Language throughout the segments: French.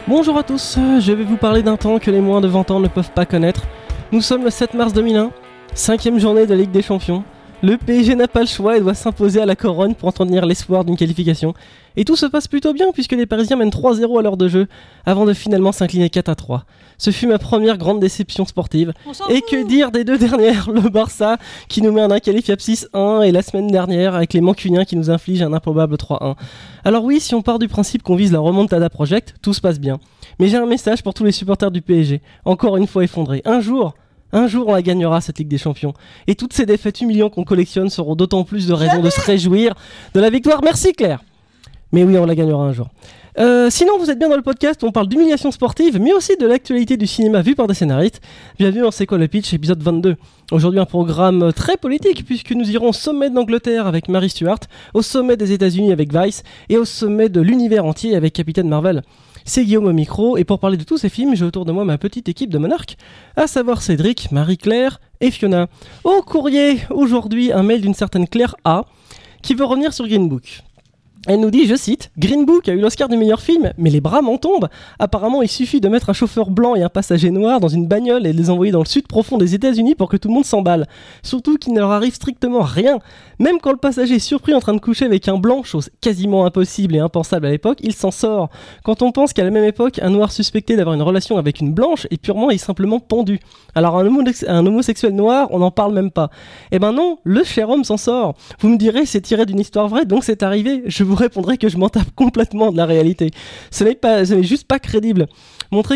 Bonjour à tous, je vais vous parler d'un temps que les moins de 20 ans ne peuvent pas connaître. Nous sommes le 7 mars 2001, 5ème journée de la Ligue des Champions. Le PSG n'a pas le choix et doit s'imposer à la Corogne pour entretenir l'espoir d'une qualification. Et tout se passe plutôt bien puisque les Parisiens mènent 3-0 à l'heure de jeu, avant de finalement s'incliner 4-3. Ce fut ma première grande déception sportive. Et que dire des deux dernières, le Barça qui nous met un inqualifiable 6-1 et la semaine dernière avec les Mancuniens qui nous infligent un improbable 3-1. Alors oui, si on part du principe qu'on vise la remontada project, tout se passe bien. Mais j'ai un message pour tous les supporters du PSG, encore une fois effondrés. Un jour, on la gagnera cette Ligue des Champions. Et toutes ces défaites humiliantes qu'on collectionne seront d'autant plus de raisons de se réjouir de la victoire. Merci Claire. Mais oui, on la gagnera un jour. Sinon, vous êtes bien dans le podcast où on parle d'humiliation sportive, mais aussi de l'actualité du cinéma vu par des scénaristes. Bienvenue dans C'est quoi le pitch, épisode 22. Aujourd'hui, un programme très politique, puisque nous irons au sommet d'Angleterre avec Mary Stuart, au sommet des États-Unis avec Vice, et au sommet de l'univers entier avec Captain Marvel. C'est Guillaume au micro, et pour parler de tous ces films, j'ai autour de moi ma petite équipe de monarques, à savoir Cédric, Marie-Claire et Fiona. Au courrier, aujourd'hui, un mail d'une certaine Claire A, qui veut revenir sur Green Book. Elle nous dit, je cite, « Green Book a eu l'Oscar du meilleur film, mais les bras m'en tombent. Apparemment, il suffit de mettre un chauffeur blanc et un passager noir dans une bagnole et de les envoyer dans le sud profond des États-Unis pour que tout le monde s'emballe. Surtout qu'il ne leur arrive strictement rien. Même quand le passager est surpris en train de coucher avec un blanc, chose quasiment impossible et impensable à l'époque, il s'en sort. Quand on pense qu'à la même époque, un noir suspecté d'avoir une relation avec une blanche est purement et simplement pendu. Alors un homosexuel noir, on n'en parle même pas. Eh ben non, le cher homme s'en sort. Vous me direz, c'est tiré d'une histoire vraie, donc c'est arrivé. Je vous répondrai que je m'en tape complètement de la réalité. Ce n'est juste pas crédible. Montrer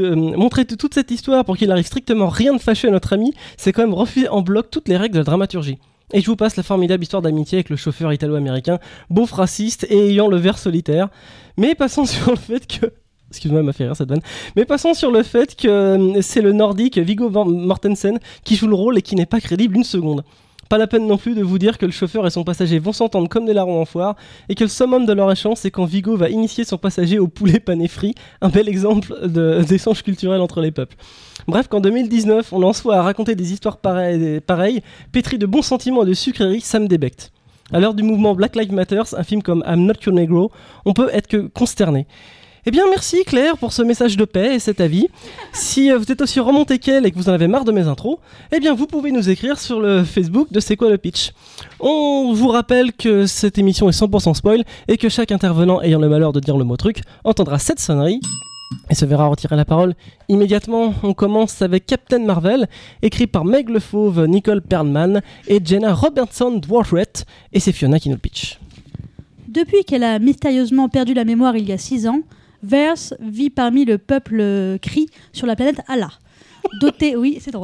toute cette histoire pour qu'il arrive strictement rien de fâcheux à notre ami, c'est quand même refuser en bloc toutes les règles de la dramaturgie. Et je vous passe la formidable histoire d'amitié avec le chauffeur italo-américain, beauf raciste et ayant le verre solitaire. Mais passons sur le fait que... Excuse-moi, elle m'a fait rire cette vanne. Mais passons sur le fait que c'est le nordique Viggo Mortensen qui joue le rôle et qui n'est pas crédible une seconde. Pas la peine non plus de vous dire que le chauffeur et son passager vont s'entendre comme des larrons en foire et que le summum de leur échange, c'est quand Viggo va initier son passager au poulet pané frit, un bel exemple d'échange culturel entre les peuples. Bref, qu'en 2019, on en soit à raconter des histoires pareilles, pétries de bons sentiments et de sucreries, ça me débecte. À l'heure du mouvement Black Lives Matter, un film comme I'm Not Your Negro, on peut être que consterné. Eh bien merci Claire pour ce message de paix et cet avis. Si vous êtes aussi remonté qu'elle et que vous en avez marre de mes intros, eh bien vous pouvez nous écrire sur le Facebook de C'est quoi le pitch. On vous rappelle que cette émission est 100% spoil et que chaque intervenant ayant le malheur de dire le mot truc entendra cette sonnerie et se verra retirer la parole immédiatement. On commence avec Captain Marvel, écrit par Meg Le Fauve, Nicole Perlman et Jenna Robertson-Dworthret, et c'est Fiona qui nous le pitch. Depuis qu'elle a mystérieusement perdu la mémoire il y a 6 ans, Verse vit parmi le peuple Kree sur la planète Allah. Dotée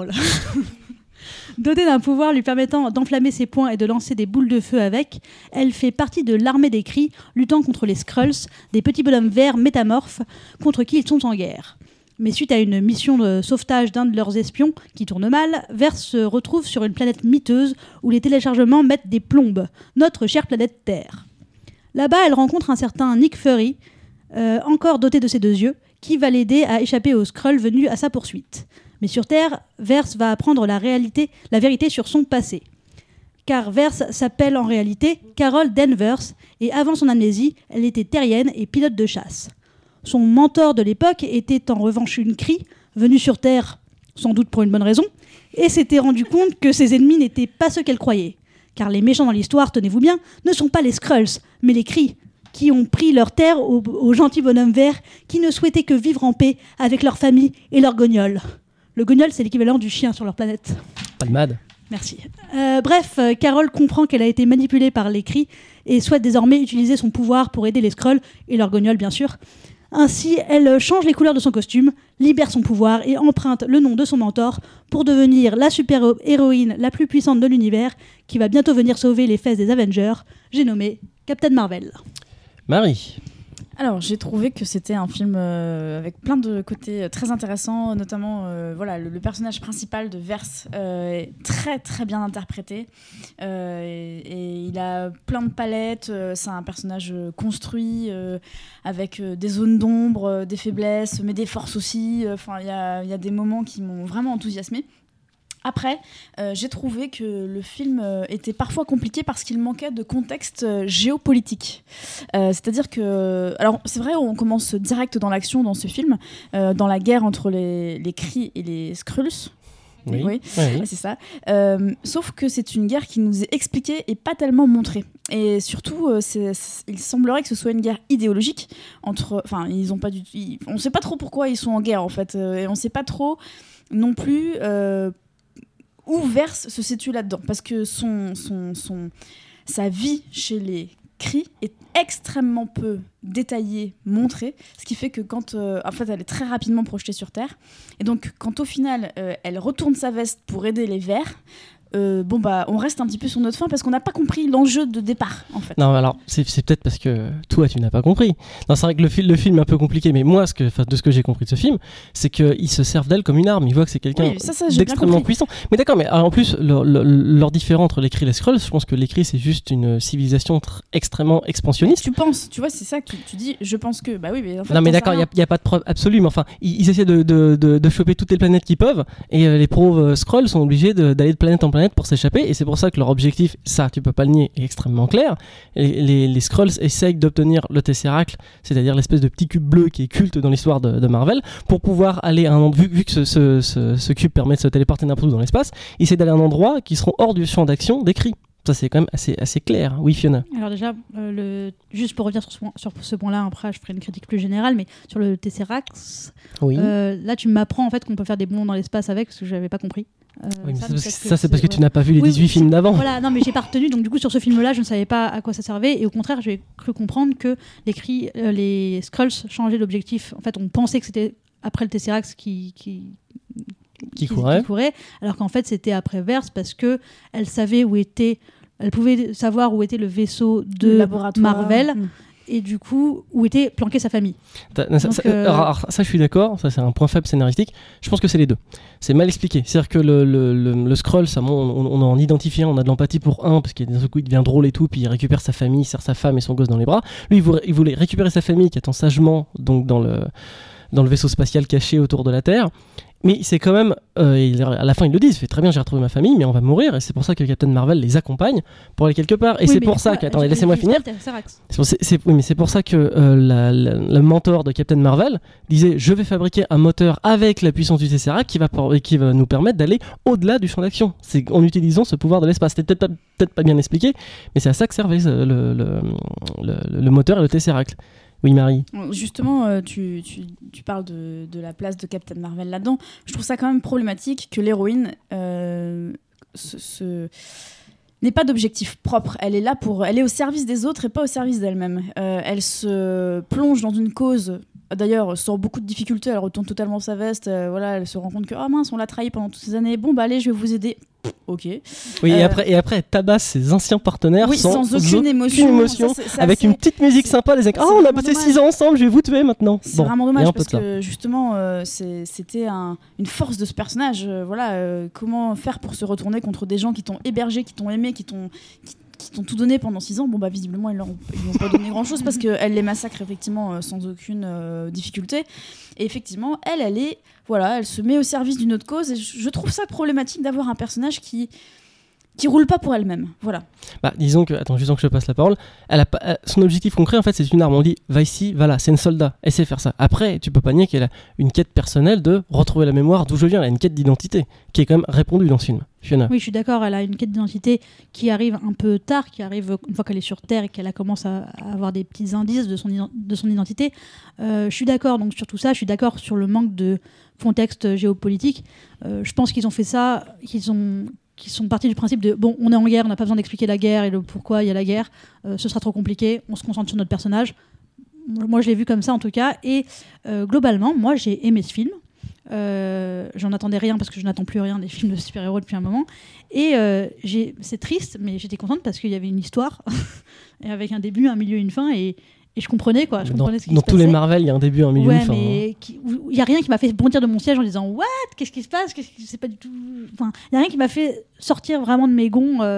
d'un pouvoir lui permettant d'enflammer ses poings et de lancer des boules de feu avec, elle fait partie de l'armée des Kree luttant contre les Skrulls, des petits bonhommes verts métamorphes contre qui ils sont en guerre. Mais suite à une mission de sauvetage d'un de leurs espions qui tourne mal, Verse se retrouve sur une planète miteuse où les téléchargements mettent des plombes, notre chère planète Terre. Là-bas, elle rencontre un certain Nick Fury, encore doté de ses 2 yeux, qui va l'aider à échapper aux Skrulls venus à sa poursuite. Mais sur Terre, Verse va apprendre la vérité sur son passé. Car Verse s'appelle en réalité Carol Danvers, et avant son amnésie, elle était terrienne et pilote de chasse. Son mentor de l'époque était en revanche une Kree, venue sur Terre, sans doute pour une bonne raison, et s'était rendu compte que ses ennemis n'étaient pas ceux qu'elle croyait. Car les méchants dans l'histoire, tenez-vous bien, ne sont pas les Skrulls, mais les Kree, qui ont pris leur terre aux gentils bonhommes verts qui ne souhaitaient que vivre en paix avec leur famille et leurs gognols. Le gognol, c'est l'équivalent du chien sur leur planète. Palmade. Merci. Bref, Carol comprend qu'elle a été manipulée par les Kree et souhaite désormais utiliser son pouvoir pour aider les Skrulls et leurs gognols, bien sûr. Ainsi, elle change les couleurs de son costume, libère son pouvoir et emprunte le nom de son mentor pour devenir la super-héroïne la plus puissante de l'univers qui va bientôt venir sauver les fesses des Avengers. J'ai nommé Captain Marvel. Marie. Alors, j'ai trouvé que c'était un film avec plein de côtés très intéressants, notamment le personnage principal de Verse est très très bien interprété et il a plein de palettes, c'est un personnage construit avec des zones d'ombre, des faiblesses, mais des forces aussi. Il y a des moments qui m'ont vraiment enthousiasmée. Après, j'ai trouvé que le film était parfois compliqué parce qu'il manquait de contexte géopolitique. C'est-à-dire que... Alors, c'est vrai, on commence direct dans l'action dans ce film, dans la guerre entre les Kree et les Skrulls. Oui. C'est ça. Sauf que c'est une guerre qui nous est expliquée et pas tellement montrée. Et surtout, il semblerait que ce soit une guerre idéologique entre... Enfin, ils ont pas du... on sait pas trop pourquoi ils sont en guerre, en fait. Et on sait pas trop non plus... où Verse se situe là-dedans, parce que sa vie chez les Kree est extrêmement peu détaillée, montrée, ce qui fait que quand en fait elle est très rapidement projetée sur Terre, et donc quand au final elle retourne sa veste pour aider les Verts, on reste un petit peu sur notre fin parce qu'on n'a pas compris l'enjeu de départ, en fait. Non, alors c'est peut-être parce que toi tu n'as pas compris. Non, c'est vrai que le film est un peu compliqué, mais moi de ce que j'ai compris de ce film, c'est qu'ils se servent d'elle comme une arme. Ils voient que c'est quelqu'un d'extrêmement puissant. Mais d'accord, mais alors, en plus leur différent entre les Kree et les Skrulls, je pense que les Kree c'est juste une civilisation extrêmement expansionniste. Tu penses, tu vois, c'est ça que tu dis. Je pense que bah oui, mais en fait, non mais d'accord, il y a pas de preuve absolue, mais enfin ils essaient de choper toutes les planètes qu'ils peuvent, et les pauvres Skrulls sont obligés d'aller de planète en planète pour s'échapper, et c'est pour ça que leur objectif, ça tu peux pas le nier, est extrêmement clair. Les Skrulls essayent d'obtenir le Tesseract, c'est-à-dire l'espèce de petit cube bleu qui est culte dans l'histoire de Marvel, pour pouvoir aller à un endroit, vu que ce cube permet de se téléporter n'importe où dans l'espace, ils essaient d'aller à un endroit qui seront hors du champ d'action des Kree. Ça c'est quand même assez clair. Oui, Fiona. Alors déjà, juste pour revenir sur ce point-là, après je ferai une critique plus générale, mais sur le Tesseract, oui. Là tu m'apprends en fait qu'on peut faire des bonds dans l'espace avec, parce que je n'avais pas compris. Oui, ça c'est parce que tu n'as pas vu les 18 films d'avant. Voilà, non mais j'ai pas retenu, donc du coup sur ce film-là je ne savais pas à quoi ça servait, et au contraire j'ai cru comprendre que les Skrulls changeaient d'objectif. En fait on pensait que c'était après le Tesseract qui courait, alors qu'en fait c'était après Verse, parce que elle pouvait savoir où était le vaisseau de Marvel. Et du coup, où était planquée sa famille. Alors, ça, je suis d'accord, ça c'est un point faible scénaristique. Je pense que c'est les deux. C'est mal expliqué. C'est-à-dire que le Skrull, on en identifie un, on a de l'empathie pour un, parce qu'il d'un coup il devient drôle et tout, puis il récupère sa famille, il serre sa femme et son gosse dans les bras. Lui, il voulait récupérer sa famille qui attend sagement donc, dans le vaisseau spatial caché autour de la Terre. Mais c'est quand même, à la fin ils le disent, fait très bien, j'ai retrouvé ma famille, mais on va mourir, et c'est pour ça que Captain Marvel les accompagne pour aller quelque part. Et oui, c'est pour ça que, attendez, laissez-moi finir. Oui, mais c'est pour ça que le mentor de Captain Marvel disait, je vais fabriquer un moteur avec la puissance du Tesseract qui va nous permettre d'aller au-delà du champ d'action. C'est en utilisant ce pouvoir de l'espace. C'était peut-être pas bien expliqué, mais c'est à ça que servait le moteur et le Tesseract. Oui, Marie. Justement, tu parles de la place de Captain Marvel là-dedans. Je trouve ça quand même problématique que l'héroïne n'ait pas d'objectif propre. Elle est au service des autres et pas au service d'elle-même. Elle se plonge dans une cause. D'ailleurs, sans beaucoup de difficultés, elle retourne totalement sa veste. Elle se rend compte que mince, on l'a trahi pendant toutes ces années. Bon, allez, je vais vous aider. Ok. Oui, et après, elle tabasse ses anciens partenaires sans aucune émotion. Avec une petite musique sympa. Les on a passé 6 ans ensemble, je vais vous tuer maintenant. C'est vraiment dommage parce que justement, c'était une force de ce personnage. Comment faire pour se retourner contre des gens qui t'ont hébergé, qui t'ont aimé, qui t'ont tout donné pendant 6 ans. Visiblement, ils n'ont pas donné grand-chose parce qu'elle les massacre effectivement sans aucune difficulté. Et effectivement, elle se met au service d'une autre cause. Et je trouve ça problématique d'avoir un personnage qui roule pas pour elle-même. Voilà. Disons que, attends, juste que je te passe la parole, son objectif concret, en fait, c'est une arme. On dit, va ici, va là, c'est une soldat, elle sait faire ça. Après, tu peux pas nier qu'elle a une quête personnelle de retrouver la mémoire d'où je viens. Elle a une quête d'identité qui est quand même répondue dans ce film. Fiona. Oui, je suis d'accord, elle a une quête d'identité qui arrive un peu tard, qui arrive une fois qu'elle est sur Terre et qu'elle commence à avoir des petits indices de son identité. Je suis d'accord donc sur tout ça, je suis d'accord sur le manque de contexte géopolitique. Je pense qu'ils ont fait ça, qui sont partis du principe de on est en guerre, on n'a pas besoin d'expliquer la guerre et le pourquoi il y a la guerre, ce sera trop compliqué, on se concentre sur notre personnage. Moi je l'ai vu comme ça en tout cas, et globalement moi j'ai aimé ce film. J'en attendais rien parce que je n'attends plus rien des films de super-héros depuis un moment, et c'est triste mais j'étais contente parce qu'il y avait une histoire et avec un début, un milieu, une fin, et je comprenais quoi. Je comprenais ce qui se passait. Dans tous les Marvel, il y a un début, un milieu, une fin. Mais il y a rien qui m'a fait bondir de mon siège en disant what, qu'est-ce qui se passe, c'est pas du tout. Enfin, il y a rien qui m'a fait sortir vraiment de mes gonds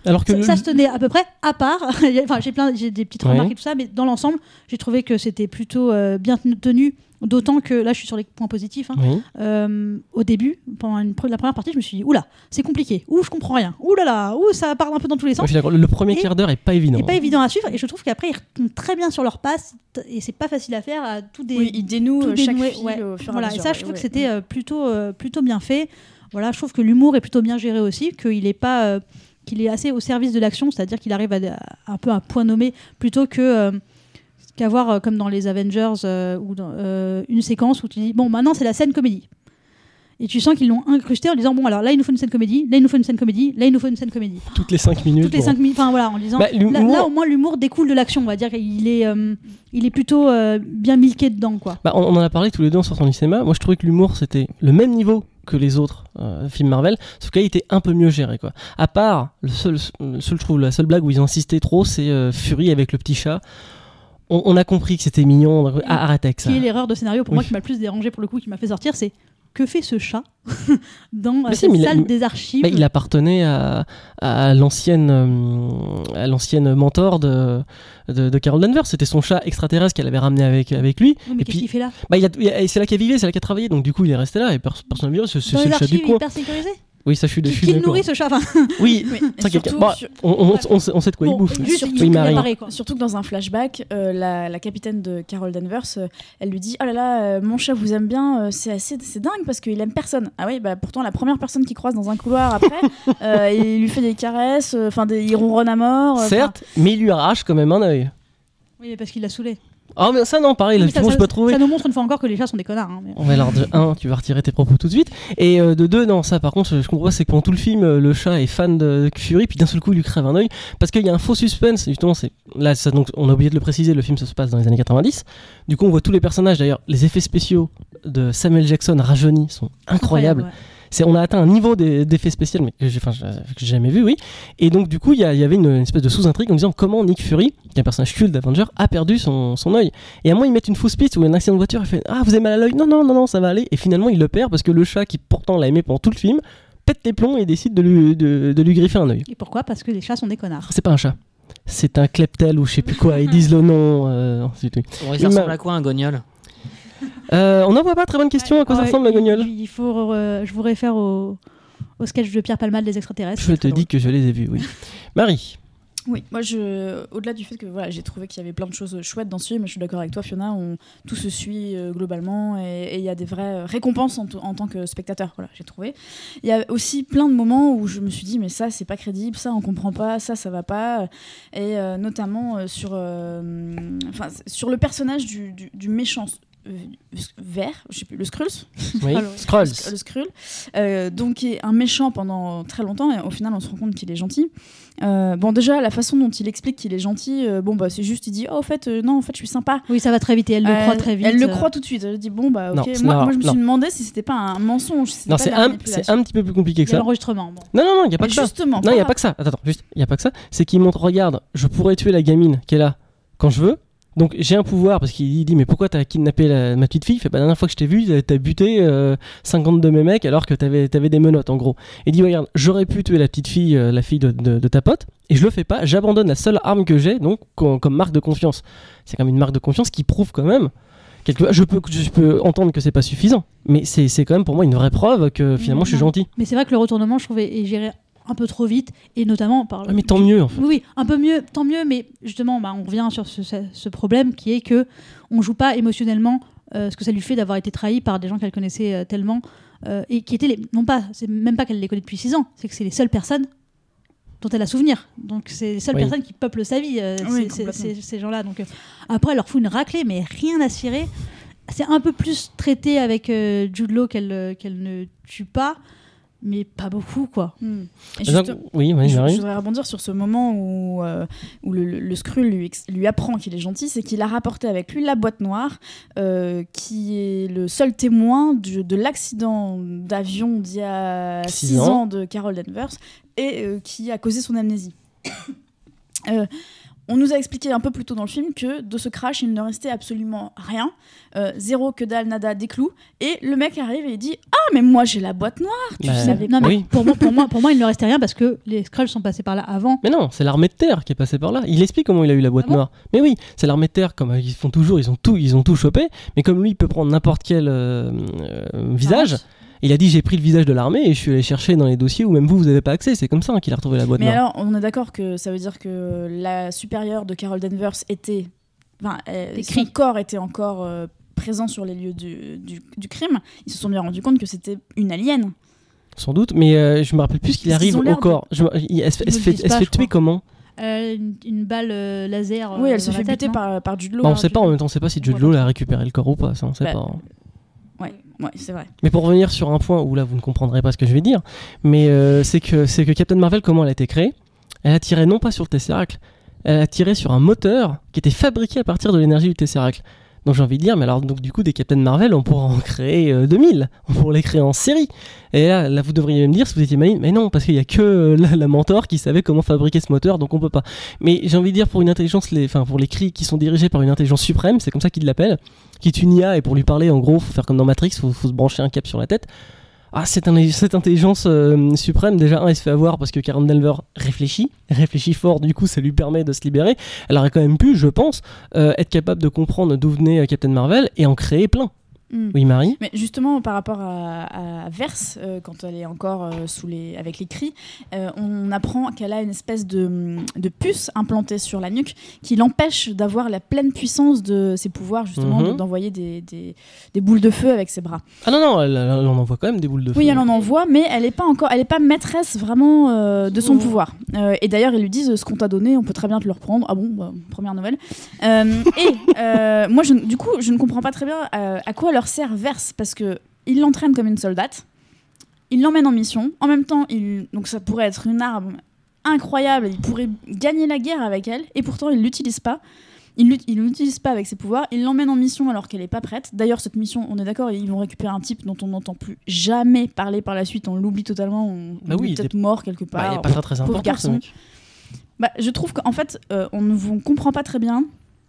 Alors que ça se tenait à peu près, à part. Enfin, j'ai des petites remarques et tout ça, mais dans l'ensemble, j'ai trouvé que c'était plutôt bien tenu. D'autant que là, je suis sur les points positifs. Au début, pendant la première partie, je me suis dit, oula, c'est compliqué. Ouh, je comprends rien. Ouh là là, ouh, ça part un peu dans tous les sens. Je suis d'accord. Le premier quart d'heure est pas évident. Pas évident à suivre. Et je trouve qu'après, ils retombent très bien sur leur passe. Et c'est pas facile à faire. Ils dénouent chaque fil au fur et à mesure. Et ça, je trouve que c'était plutôt bien fait. Voilà, je trouve que l'humour est plutôt bien géré aussi, qu'il est pas, qu'il est assez au service de l'action, c'est-à-dire qu'il arrive un peu à point nommé plutôt qu'avoir comme dans les Avengers ou dans une séquence où tu dis bon, maintenant c'est la scène comédie. Et tu sens qu'ils l'ont incrusté en disant bon, alors là il nous faut une scène comédie, là il nous faut une scène comédie, là il nous faut une scène comédie. Toutes les 5 minutes. Toutes les 5 minutes, enfin voilà, en disant là au moins l'humour découle de l'action, on va dire qu'il est plutôt bien milqué dedans, quoi. On en a parlé tous les deux en sortant du cinéma. Moi je trouvais que l'humour c'était le même niveau que les autres films Marvel, sauf que là il était un peu mieux géré, quoi. À part la seule blague où ils ont insisté trop, c'est Fury avec le petit chat. On a compris que c'était mignon. Arrête avec ça. Qui est l'erreur de scénario pour moi qui m'a le plus dérangé pour le coup, qui m'a fait sortir, c'est que fait ce chat dans cette salle des archives. Il appartenait à l'ancienne mentor de Carol Danvers. C'était son chat extraterrestre qu'elle avait ramené avec lui. Oui, mais qu'est-ce qu'il fait là ? C'est là qu'elle vivait, c'est là qu'elle travaillait, donc du coup il est resté là et personne n'a vu. C'est le chat du coin. Hyper sécurisé. Oui, ça je suis d'accord. Qui nourrit ce chat ? Oui, on sait de quoi il bouffe. Surtout que dans un flashback, la capitaine de Carol Danvers, elle lui dit oh là là, mon chat vous aime bien, c'est dingue parce qu'il aime personne. Ah oui, pourtant la première personne qu'il croise dans un couloir après, il lui fait des caresses, il ronronne à mort. Certes, mais il lui arrache quand même un œil. Oui, mais parce qu'il l'a saoulé. Ah mais ça non, pareil, je peux trouver. Ça nous montre une fois encore que les chats sont des connards. Alors de 1, tu vas retirer tes propos tout de suite, et de 2, non, ça par contre je comprends pas, c'est que pendant tout le film le chat est fan de Fury, puis d'un seul coup il lui crève un œil parce qu'il y a un faux suspense, justement. Donc on a oublié de le préciser, le film ça se passe dans les années 90. Du coup on voit tous les personnages, d'ailleurs les effets spéciaux de Samuel Jackson rajeunis sont incroyables. On a atteint un niveau d'effets spéciaux que j'ai jamais vu, oui. Et donc du coup il y avait une espèce de sous-intrigue en disant comment Nick Fury, qui est un personnage culte d'Avenger, a perdu son œil. Et à moi ils mettent une fausse piste où il y a un accident de voiture, il fait ah vous avez mal à l'œil, non ça va aller. Et finalement il le perd parce que le chat qui pourtant l'a aimé pendant tout le film pète les plombs et décide de lui griffer un œil. Et pourquoi ? Parce que les chats sont des connards. C'est pas un chat, c'est un kleptel ou je sais plus quoi. Ils disent le nom. Ça ressemble à quoi un gognol ? On n'en voit pas, très bonne question. À quoi ça ressemble la gognole ? Je vous réfère au sketch de Pierre Palmade des extraterrestres. Je te dis que je les ai vus, oui. Marie. Oui, moi au-delà du fait que j'ai trouvé qu'il y avait plein de choses chouettes dans ce film, je suis d'accord avec toi Fiona, tout se suit globalement et il y a des vraies récompenses en tant que spectateur, voilà, j'ai trouvé. Il y a aussi plein de moments où je me suis dit mais ça c'est pas crédible, ça on comprend pas, ça va pas, et notamment sur le personnage du méchant vert, je sais plus, le Skrulls. Oui, le Skrull, donc qui est un méchant pendant très longtemps et au final on se rend compte qu'il est gentil. Déjà la façon dont il explique qu'il est gentil, c'est juste il dit oh en fait je suis sympa. Oui, ça va très vite et elle le croit très vite. Elle le croit tout de suite. Elle dit ok. Moi je me suis demandé si c'était pas un mensonge. Non, c'est un petit peu plus compliqué que ça. L'enregistrement. Bon. Non, il y a pas que ça. Justement. Non, il y a pas que ça. Attends, juste, il y a pas que ça. C'est qu'il montre regarde, je pourrais tuer la gamine qui est là quand je veux. Donc j'ai un pouvoir parce qu'il dit mais pourquoi t'as kidnappé ma petite fille ? Il fait la dernière fois que je t'ai vu t'as buté 50 de mes mecs alors que t'avais des menottes en gros. Il dit regarde, j'aurais pu tuer la petite fille, la fille de ta pote et je le fais pas, j'abandonne la seule arme que j'ai donc comme marque de confiance. C'est quand même une marque de confiance qui prouve quand même je peux entendre que c'est pas suffisant, mais c'est quand même pour moi une vraie preuve que finalement je suis gentil. Mais c'est vrai que le retournement je trouvais est géré un peu trop vite et notamment par mais tant mieux en fait. Oui, un peu mieux, tant mieux, mais justement on revient sur ce problème qui est que on joue pas émotionnellement ce que ça lui fait d'avoir été trahi par des gens qu'elle connaissait tellement et qui étaient c'est même pas qu'elle les connaît depuis 6 ans, c'est que c'est les seules personnes dont elle a souvenir, donc c'est les seules personnes qui peuplent sa vie, ces gens-là, donc après elle leur fout une raclée mais rien à cirer. C'est un peu plus traité avec Jude Law qu'elle ne tue pas, mais pas beaucoup, quoi. Et je voudrais rebondir sur ce moment où le Skrull lui apprend qu'il est gentil, c'est qu'il a rapporté avec lui la boîte noire, qui est le seul témoin de l'accident d'avion d'il y a 6 ans de Carol Danvers, et qui a causé son amnésie. On nous a expliqué un peu plus tôt dans le film que de ce crash, il ne restait absolument rien. Zéro, que dalle, nada, des clous. Et le mec arrive et il dit « Ah, mais moi j'ai la boîte noire, tu savais non, pas. » mais pour moi, il ne restait rien parce que les Skrulls sont passés par là avant. Mais non, c'est l'armée de terre qui est passée par là. Il explique comment il a eu la boîte noire. Mais oui, c'est l'armée de terre, comme ils font toujours, ils ont tout chopé. Mais comme lui, il peut prendre n'importe quel visage... Il a dit j'ai pris le visage de l'armée et je suis allé chercher dans les dossiers où même vous n'avez pas accès. C'est comme ça qu'il a retrouvé la boîte noire. Mais alors, on est d'accord que ça veut dire que la supérieure de Carol Danvers était... Enfin, son corps était encore présent sur les lieux du crime. Ils se sont bien rendus compte que c'était une alien. Sans doute, mais je me rappelle plus ce qu'il arrive au corps. Elle se fait tuer comment une balle laser. Oui, elle se fait tête, buter par Jude Law. On sait pas, en même temps, on sait pas si Jude Law a récupéré le corps ou pas. Ça, on sait pas. Ouais, c'est vrai. Mais pour revenir sur un point où là vous ne comprendrez pas ce que je vais dire, mais c'est que Captain Marvel, comment elle a été créée, elle a tiré non pas sur le Tesseract, elle a tiré sur un moteur qui était fabriqué à partir de l'énergie du Tesseract. Donc j'ai envie de dire, mais alors donc du coup des Captain Marvel, on pourra en créer 2000, on pourra les créer en série. Et là vous devriez me dire si vous étiez maligne, mais non, parce qu'il y a que la mentor qui savait comment fabriquer ce moteur, donc on peut pas. Mais j'ai envie de dire pour une intelligence, pour les cris qui sont dirigés par une intelligence suprême, c'est comme ça qu'ils l'appellent, qui est une IA, et pour lui parler en gros, faut faire comme dans Matrix, faut se brancher un cap sur la tête. Ah, cette intelligence suprême, déjà, elle se fait avoir parce que Carol Danvers réfléchit fort, du coup, ça lui permet de se libérer. Elle aurait quand même pu, je pense, être capable de comprendre d'où venait Captain Marvel et en créer plein. Oui, Marie. Mais justement, par rapport à Verse, quand elle est encore avec les cris, on apprend qu'elle a une espèce de puce implantée sur la nuque qui l'empêche d'avoir la pleine puissance de ses pouvoirs, justement, d'envoyer des boules de feu avec ses bras. Ah non, elle en envoie quand même des boules de feu. Oui, elle en envoie, mais elle n'est pas maîtresse vraiment de son pouvoir. Et d'ailleurs, ils lui disent ce qu'on t'a donné, on peut très bien te le reprendre. Ah bon, première nouvelle. Moi, du coup, je ne comprends pas très bien à quoi leur sert Verse, parce que il l'entraîne comme une soldate, il l'emmène en mission, en même temps donc ça pourrait être une arme incroyable, il pourrait gagner la guerre avec elle, et pourtant il l'utilise pas. Il l'utilise pas avec ses pouvoirs, il l'emmène en mission alors qu'elle est pas prête. D'ailleurs, cette mission, on est d'accord, ils vont récupérer un type dont on n'entend plus jamais parler par la suite, on l'oublie totalement, on est peut-être mort quelque part. Il est pas très important, garçon. Ce mec. Je trouve qu'en fait, on ne comprend pas très bien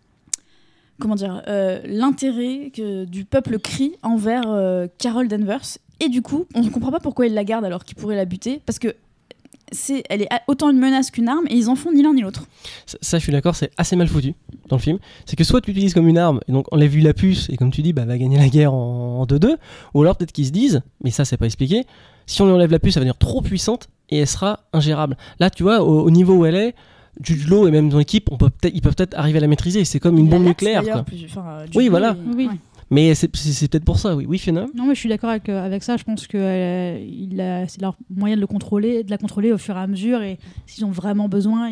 l'intérêt du peuple crie envers Carol Danvers, et du coup on ne comprend pas pourquoi ils la gardent alors qu'ils pourraient la buter, parce que elle est autant une menace qu'une arme, et ils en font ni l'un ni l'autre. Ça je suis d'accord, c'est assez mal foutu dans le film. C'est que soit tu l'utilises comme une arme, et donc on l'a vu la puce, et comme tu dis, elle va gagner la guerre en 2-2, ou alors peut-être qu'ils se disent, mais ça c'est pas expliqué, si on lui enlève la puce, elle va devenir trop puissante, et elle sera ingérable. Là tu vois, au niveau où elle est, Jude Law et même son équipe, ils peuvent peut-être arriver à la maîtriser. C'est comme une bombe nucléaire. Quoi. Oui, voilà. Oui. Mais c'est peut-être pour ça, oui, Fiona. Non, mais je suis d'accord avec ça. Je pense que c'est leur moyen de la contrôler au fur et à mesure. Et s'ils ont vraiment besoin,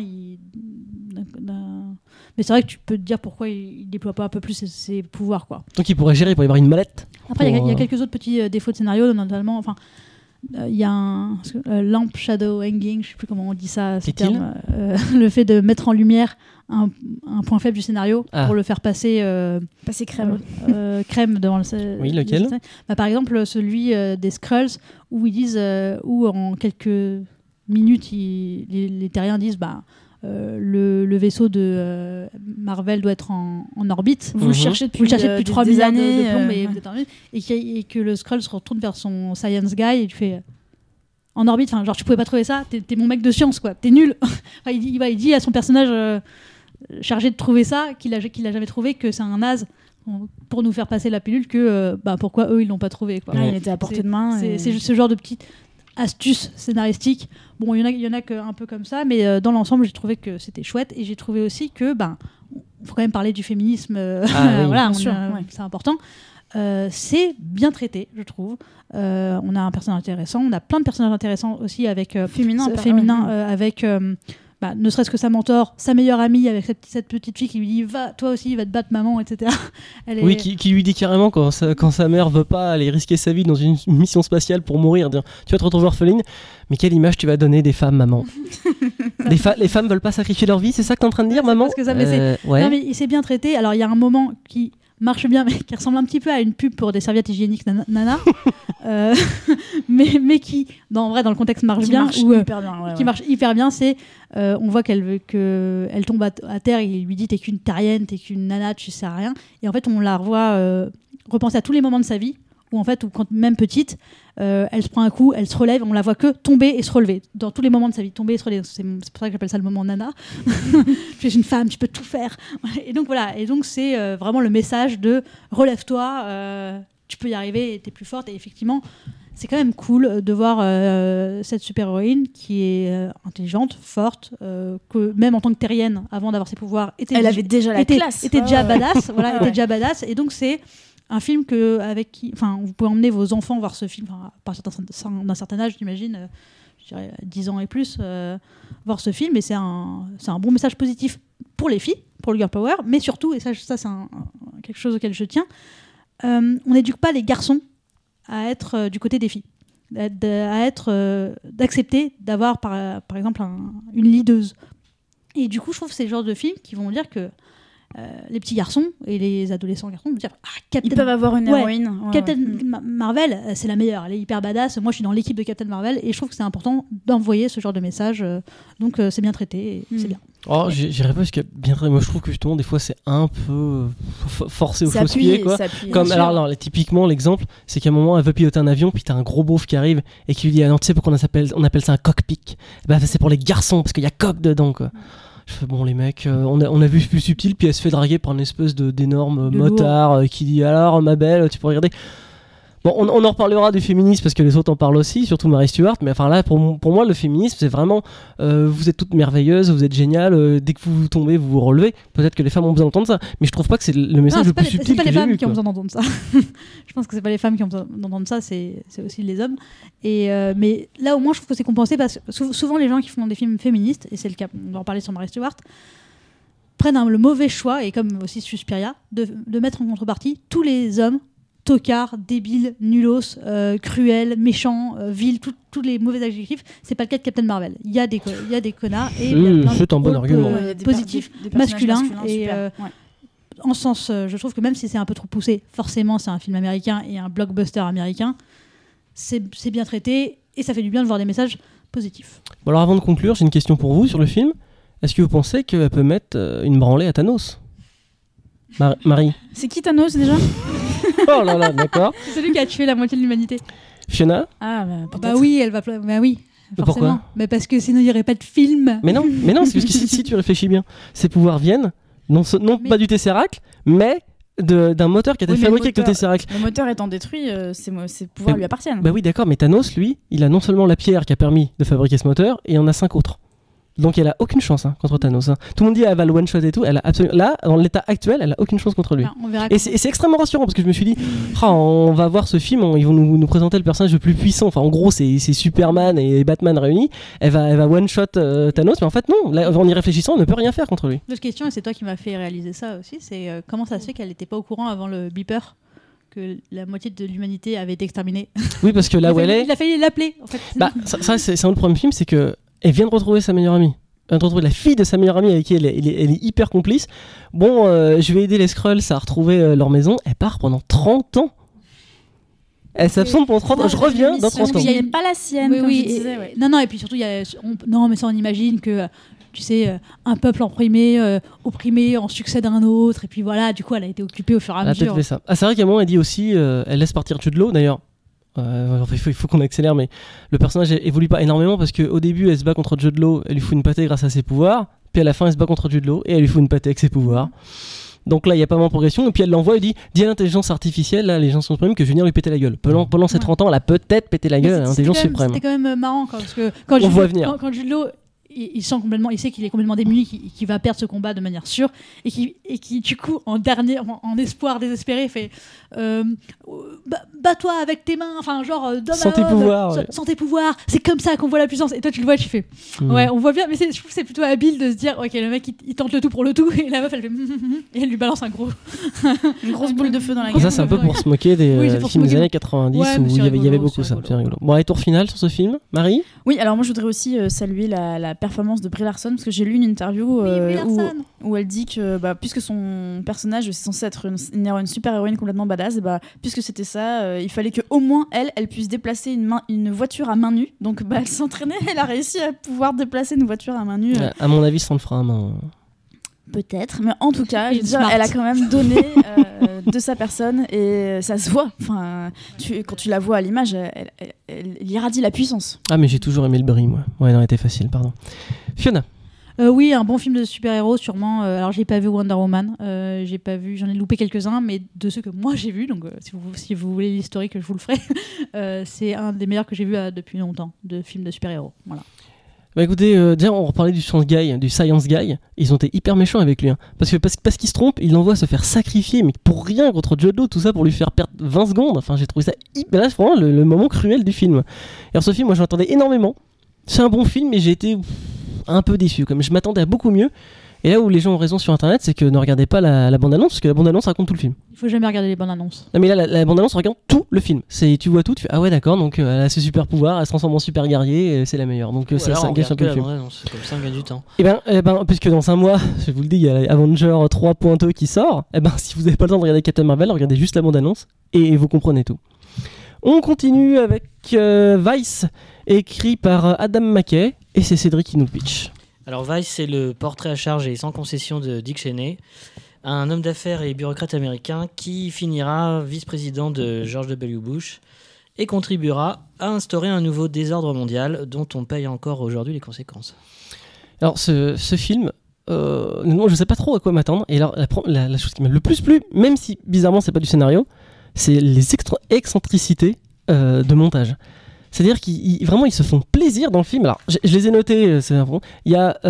mais c'est vrai que tu peux te dire pourquoi ils déploient pas un peu plus ses pouvoirs, quoi. Donc ils pourraient gérer, il pourrait y avoir une mallette. Après, il y a quelques autres petits défauts de scénario, notamment. Enfin, il y a un lamp shadow hanging, je sais plus comment on dit ça, ce terme, le fait de mettre en lumière un point faible du scénario pour le faire passer crème crème devant le. Oui, lequel par exemple celui des Skrulls où ils disent où en quelques minutes les terriens disent le vaisseau de Marvel doit être en orbite. Vous le cherchez depuis 3000 années de plomb, et que le Skrull se retourne vers son science guy et tu fais en orbite, enfin genre tu pouvais pas trouver ça, t'es mon mec de science quoi, t'es nul. Enfin, il dit à son personnage chargé de trouver ça qu'il a jamais trouvé, que c'est un naze pour nous faire passer la pilule, que pourquoi eux ils l'ont pas trouvé quoi. Il était à portée de main. C'est ce genre de petite astuce scénaristique. Bon, il y en a un peu comme ça, mais dans l'ensemble, j'ai trouvé que c'était chouette, et j'ai trouvé aussi que faut quand même parler du féminisme. Voilà, c'est important. C'est bien traité, je trouve. On a un personnage intéressant, on a plein de personnages intéressants aussi avec féminin avec ne serait-ce que sa mentor, sa meilleure amie, avec cette petite fille qui lui dit toi aussi va te battre maman, etc. Oui, qui lui dit carrément quand sa mère veut pas aller risquer sa vie dans une mission spatiale pour mourir, dire tu vas te retrouver orpheline, mais quelle image tu vas donner des femmes, maman. Les femmes veulent pas sacrifier leur vie, c'est ça que t'es en train de dire, maman? Parce que ça, mais non, mais c'est bien traité. Alors il y a un moment qui marche bien, mais qui ressemble un petit peu à une pub pour des serviettes hygiéniques Nana, mais qui, dans le contexte marche bien, hyper bien, qui marche hyper bien. C'est, on voit qu'elle tombe à terre, et il lui dit t'es qu'une terrienne, t'es qu'une nana, tu sais à rien. Et en fait, on la revoit repenser à tous les moments de sa vie, où quand même petite, elle se prend un coup, elle se relève, on la voit que tomber et se relever dans tous les moments de sa vie, tomber et se relever. C'est pour ça que j'appelle ça le moment nana. Tu es une femme, tu peux tout faire. Et donc voilà, c'est vraiment le message de relève-toi, tu peux y arriver, t'es plus forte. Et effectivement, c'est quand même cool de voir cette super-héroïne qui est intelligente, forte, que même en tant que terrienne, avant d'avoir ses pouvoirs, elle avait déjà la classe. Était déjà badass, voilà, était déjà badass. Et donc c'est un film vous pouvez emmener vos enfants voir ce film, à partir d'un certain âge, j'imagine, je dirais 10 ans et plus, voir ce film. Et c'est un bon message positif pour les filles, pour le girl power, mais surtout, et ça c'est quelque chose auquel je tiens, on n'éduque pas les garçons à être du côté des filles, d'accepter d'avoir par exemple une leaduse. Et du coup, je trouve que c'est le genre de films qui vont dire que les petits garçons et les adolescents garçons vont dire ils peuvent avoir une héroïne. Captain Marvel, c'est la meilleure, elle est hyper badass. Moi, je suis dans l'équipe de Captain Marvel et je trouve que c'est important d'envoyer ce genre de message. Donc, c'est bien traité, et c'est bien. Oh, j'irais pas parce que bien traité. Moi, je trouve que justement, des fois, c'est un peu forcé au chausse-pied, quoi. Comme alors, typiquement, l'exemple, c'est qu'à un moment, elle veut piloter un avion, puis t'as un gros beauf qui arrive et qui lui dit, ah non, tu sais pourquoi on appelle ça un cockpit. Bah, c'est pour les garçons parce qu'il y a coq dedans, quoi. Je fais bon les mecs, on a vu plus subtil, puis elle se fait draguer par une espèce d'énorme motard qui dit alors ma belle, tu peux regarder. Bon, on en reparlera du féminisme parce que les autres en parlent aussi, surtout Mary Stuart. Mais enfin là, pour moi, le féminisme, c'est vraiment vous êtes toutes merveilleuses, vous êtes géniales. Dès que vous tombez, vous vous relevez. Peut-être que les femmes ont besoin d'entendre ça, mais je trouve pas que c'est le message le plus subtil que j'ai vu. C'est pas les femmes qui ont besoin d'entendre ça. Je pense que c'est pas les femmes qui ont besoin d'entendre ça, c'est aussi les hommes. Et mais là, au moins, je trouve que c'est compensé parce que souvent les gens qui font des films féministes, et c'est le cas, on va en parler sur Mary Stuart, prennent le mauvais choix, et comme aussi Suspiria, de mettre en contrepartie tous les hommes tocards, débiles, nulos, cruels, méchants, vils, tous les mauvais adjectifs. C'est pas le cas de Captain Marvel. Il y a des connards et c'est un bon argument. Positifs, masculins. Et en ce sens, je trouve que même si c'est un peu trop poussé, forcément c'est un film américain et un blockbuster américain, c'est bien traité et ça fait du bien de voir des messages positifs. Bon, alors avant de conclure, j'ai une question pour vous sur le film. Est-ce que vous pensez qu'elle peut mettre une branlée à Thanos ? Marie. C'est qui Thanos déjà ? Oh là là, d'accord. C'est celui qui a tué la moitié de l'humanité. Fiona ? Ah bah oui, elle va. Bah oui. Forcément. Pourquoi ? Mais parce que sinon il n'y aurait pas de film. Mais non, c'est parce que si tu réfléchis bien, ses pouvoirs viennent non pas du Tesseract, mais d'un moteur qui a été fabriqué avec le Tesseract. Le moteur étant détruit, ses pouvoirs lui appartiennent. Bah oui, d'accord, mais Thanos, lui, il a non seulement la pierre qui a permis de fabriquer ce moteur, et il en a 5 autres. Donc elle a aucune chance contre Thanos. Tout le monde dit elle va le one shot et tout. Elle a absolument, là, dans l'état actuel, elle a aucune chance contre lui. Bah, on verra et c'est extrêmement rassurant parce que je me suis dit, on va voir ce film, ils vont nous présenter le personnage le plus puissant. Enfin, en gros, c'est Superman et Batman réunis. Elle va one shot Thanos, mais en fait non. Là, en y réfléchissant, on ne peut rien faire contre lui. L'autre question, et c'est toi qui m'as fait réaliser ça aussi, c'est comment ça se fait qu'elle n'était pas au courant avant le beeper que la moitié de l'humanité avait été exterminée. Oui, parce que là où elle est, il a failli l'appeler. En fait. Bah, ça c'est un autre problème du film, c'est que elle vient de retrouver sa meilleure amie. Elle vient de retrouver la fille de sa meilleure amie avec qui elle est hyper complice. Bon, je vais aider les Skrulls à retrouver leur maison. Elle part pendant 30 ans. Elle s'absente pendant 30 ans. Je reviens dans 30 ans. Parce qu'il n'y avait pas la sienne, comme je disais. Ouais. Non, et puis surtout, non, mais ça, on imagine que, tu sais, un peuple opprimé en succède à un autre. Et puis voilà, du coup, elle a été occupée au fur et à mesure. Elle a peut-être fait ça. Ah, c'est vrai qu'à un moment, elle dit aussi, elle laisse partir Jude Law, d'ailleurs. Il faut qu'on accélère, mais le personnage évolue pas énormément parce qu'au début elle se bat contre Jude Law, elle lui fout une pâtée grâce à ses pouvoirs, puis à la fin elle se bat contre Jude Law et elle lui fout une pâtée avec ses pouvoirs. Donc là il n'y a pas vraiment de progression, et puis elle l'envoie et dit dis à l'intelligence artificielle, là les gens sont suprêmes, que je vais venir lui péter la gueule. Pendant ces 30 ans elle a peut-être pété la gueule à l'intelligence suprême. C'était quand même marrant parce que quand Jude Law il sait qu'il est complètement démuni, qu'il va perdre ce combat de manière sûre, et qui du coup en espoir désespéré fait bats-toi avec tes mains, enfin genre sans tes pouvoirs, sans tes pouvoirs, c'est comme ça qu'on voit la puissance. Et toi tu le vois, tu fais ouais, on voit bien, mais je trouve que c'est plutôt habile de se dire ok, le mec il tente le tout pour le tout, et la meuf elle fait et elle lui balance une grosse boule de feu dans la gueule. Ça c'est un peu pour se moquer des films des années 90 où il y avait beaucoup ça, c'est rigolo. Bon, allez, tour final sur ce film, Marie. Oui, alors moi je voudrais aussi saluer la performance de Brie Larson, parce que j'ai lu une interview Brie Larson. où elle dit que puisque son personnage est censé être une super héroïne complètement badass, et puisque c'était ça, il fallait qu'au moins elle puisse déplacer une voiture à main nue. Donc elle s'entraînait, elle a réussi à pouvoir déplacer une voiture à main nue. À mon avis, ça le fera à main. Peut-être, mais en tout cas, elle a quand même donné de sa personne et ça se voit. Enfin, quand tu la vois à l'image, elle irradie la puissance. Ah, mais j'ai toujours aimé le Brie, moi. Ouais, non, était facile, pardon. Fiona. Oui, un bon film de super-héros, sûrement. Alors, j'ai pas vu Wonder Woman. J'ai pas vu, j'en ai loupé quelques-uns, mais de ceux que moi j'ai vus, donc si vous voulez l'historique, je vous le ferai. C'est un des meilleurs que j'ai vu depuis longtemps de films de super-héros. Voilà. Bah écoutez, déjà on reparlait du Science Guy, ils ont été hyper méchants avec lui, hein. parce qu'il se trompe, il l'envoie se faire sacrifier, mais pour rien contre Jude Law, tout ça pour lui faire perdre 20 secondes, enfin j'ai trouvé ça hyper, là c'est vraiment le moment cruel du film. Et alors ce film, moi je m'attendais énormément, c'est un bon film mais j'ai été un peu déçu, comme je m'attendais à beaucoup mieux. Et là où les gens ont raison sur internet, c'est que ne regardez pas la bande-annonce, parce que la bande-annonce raconte tout le film. Il faut jamais regarder les bandes-annonces. Non mais là, la bande-annonce regarde tout le film. Tu vois tout, tu fais ah ouais d'accord, donc elle a ses super pouvoirs, elle se transforme en super guerrier, et c'est la meilleure. Donc ça gâche un peu le film. C'est comme ça on gagne du temps. Et ben, puisque dans un mois, je vous le dis, il y a Avenger 3.2 qui sort, et ben si vous n'avez pas le temps de regarder Captain Marvel, regardez juste la bande-annonce, et vous comprenez tout. On continue avec Vice, écrit par Adam McKay, et c'est Cédric qui nous pitch. Alors Vice, c'est le portrait à charge et sans concession de Dick Cheney, un homme d'affaires et bureaucrate américain qui finira vice-président de George W. Bush et contribuera à instaurer un nouveau désordre mondial dont on paye encore aujourd'hui les conséquences. Alors ce film, non, je ne sais pas trop à quoi m'attendre, et alors la chose qui m'a le plus plu, même si bizarrement c'est pas du scénario, c'est les excentricités de montage. C'est-à-dire qu'ils se font plaisir dans le film. Alors, je les ai notés, c'est bon. Il y a,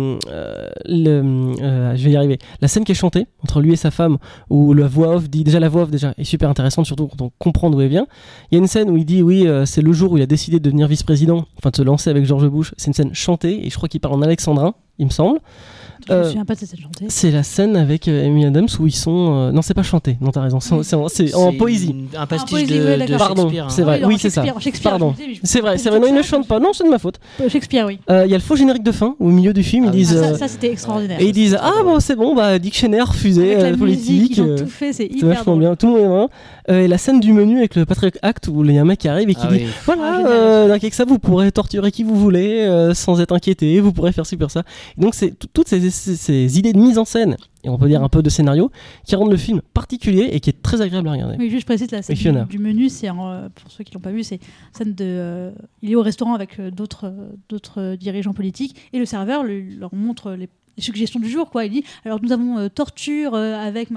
je vais y arriver, la scène qui est chantée entre lui et sa femme, où la voix off est super intéressante, surtout quand on comprend d'où elle vient. Il y a une scène où il dit, oui, c'est le jour où il a décidé de devenir vice-président, enfin de se lancer avec George Bush. C'est une scène chantée, et je crois qu'il parle en alexandrin, il me semble. Je me souviens pas de cette scène chantée. C'est la scène avec Amy Adams où ils sont... Non, c'est pas chanté, non, t'as raison, c'est en poésie. Un pastiche de Pardon, Shakespeare. C'est vrai, oui, c'est ça. Pardon. C'est vrai, non, ils ne chantent pas, non, c'est de ma faute. Shakespeare, oui. Il y a le faux générique de fin, au milieu du film, ils disent... Ça, c'était extraordinaire. Et ils disent, c'est bon, Dick Cheney a refusé la politique. Ils ont tout fait, c'est hyper drôle. Bien, tout le monde est vraiment. Et la scène du menu avec le Patriot Act où il y a un mec qui arrive et qui dit, avec ça, vous pourrez torturer qui vous voulez sans être inquiété, vous pourrez faire super ça. Donc, c'est toutes ces idées de mise en scène, et on peut dire un peu de scénario, qui rendent le film particulier et qui est très agréable à regarder. Oui, juste je précise, la scène du menu, c'est pour ceux qui l'ont pas vu, c'est scène de il est au restaurant avec d'autres dirigeants politiques et le serveur leur montre les suggestions du jour, quoi. Il dit alors nous avons torture avec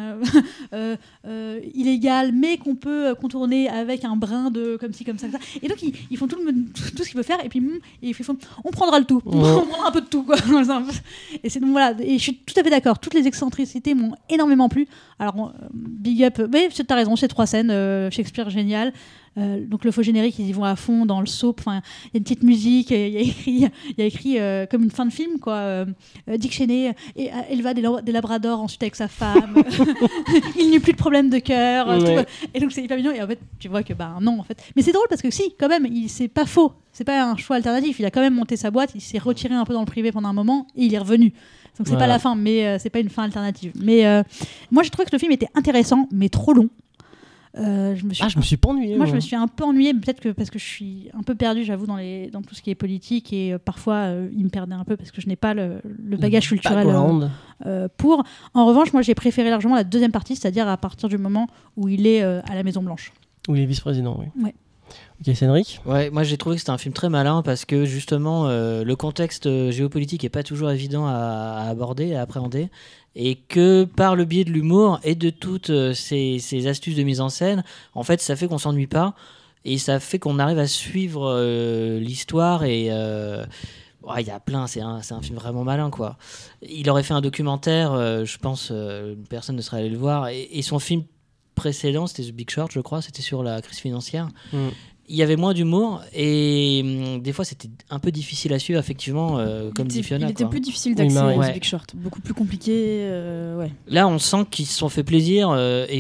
illégale, mais qu'on peut contourner avec un brin de comme ci comme ça. Et donc ils font tout ce qu'il veut faire, et puis ils font on prendra le tout, on prendra un peu de tout, quoi. Et c'est donc voilà, et je suis tout à fait d'accord, toutes les excentricités m'ont énormément plu. Alors big up, mais t'as raison, c'est 3 scènes, Shakespeare génial. Donc le faux générique, ils y vont à fond dans le soap. Enfin, il y a une petite musique, il y a écrit comme une fin de film, quoi. Dick Cheney éleva des labradors ensuite avec sa femme. Il n'y eut plus de problème de cœur. Ouais. Et donc c'est hyper mignon. Et en fait, tu vois que non, en fait. Mais c'est drôle parce que si, quand même, c'est pas faux. C'est pas un choix alternatif. Il a quand même monté sa boîte. Il s'est retiré un peu dans le privé pendant un moment et il est revenu. Donc c'est pas la fin, mais c'est pas une fin alternative. Mais moi, je trouvais que le film était intéressant, mais trop long. Je me suis pas ennuyée. Moi, je me suis un peu ennuyée, peut-être que parce que je suis un peu perdue, j'avoue, dans tout ce qui est politique, et parfois il me perdait un peu parce que je n'ai pas le bagage culturel pour. En revanche, moi, j'ai préféré largement la deuxième partie, c'est-à-dire à partir du moment où il est à la Maison Blanche. Où il est vice-président, oui. Ouais. Ok, Cédric. Ouais, moi j'ai trouvé que c'était un film très malin parce que justement le contexte géopolitique est pas toujours évident à aborder, à appréhender, et que par le biais de l'humour et de toutes ces astuces de mise en scène, en fait ça fait qu'on s'ennuie pas et ça fait qu'on arrive à suivre l'histoire et il y a plein, c'est un film vraiment malin, quoi. Il aurait fait un documentaire, je pense personne ne serait allé le voir, et son film précédent, c'était The Big Short, je crois, c'était sur la crise financière. Il y avait moins d'humour et des fois c'était un peu difficile à suivre, effectivement, comme dit Fiona. Il était plus difficile d'accès, The Big Short, beaucoup plus compliqué. Ouais. Là, on sent qu'ils se sont fait plaisir et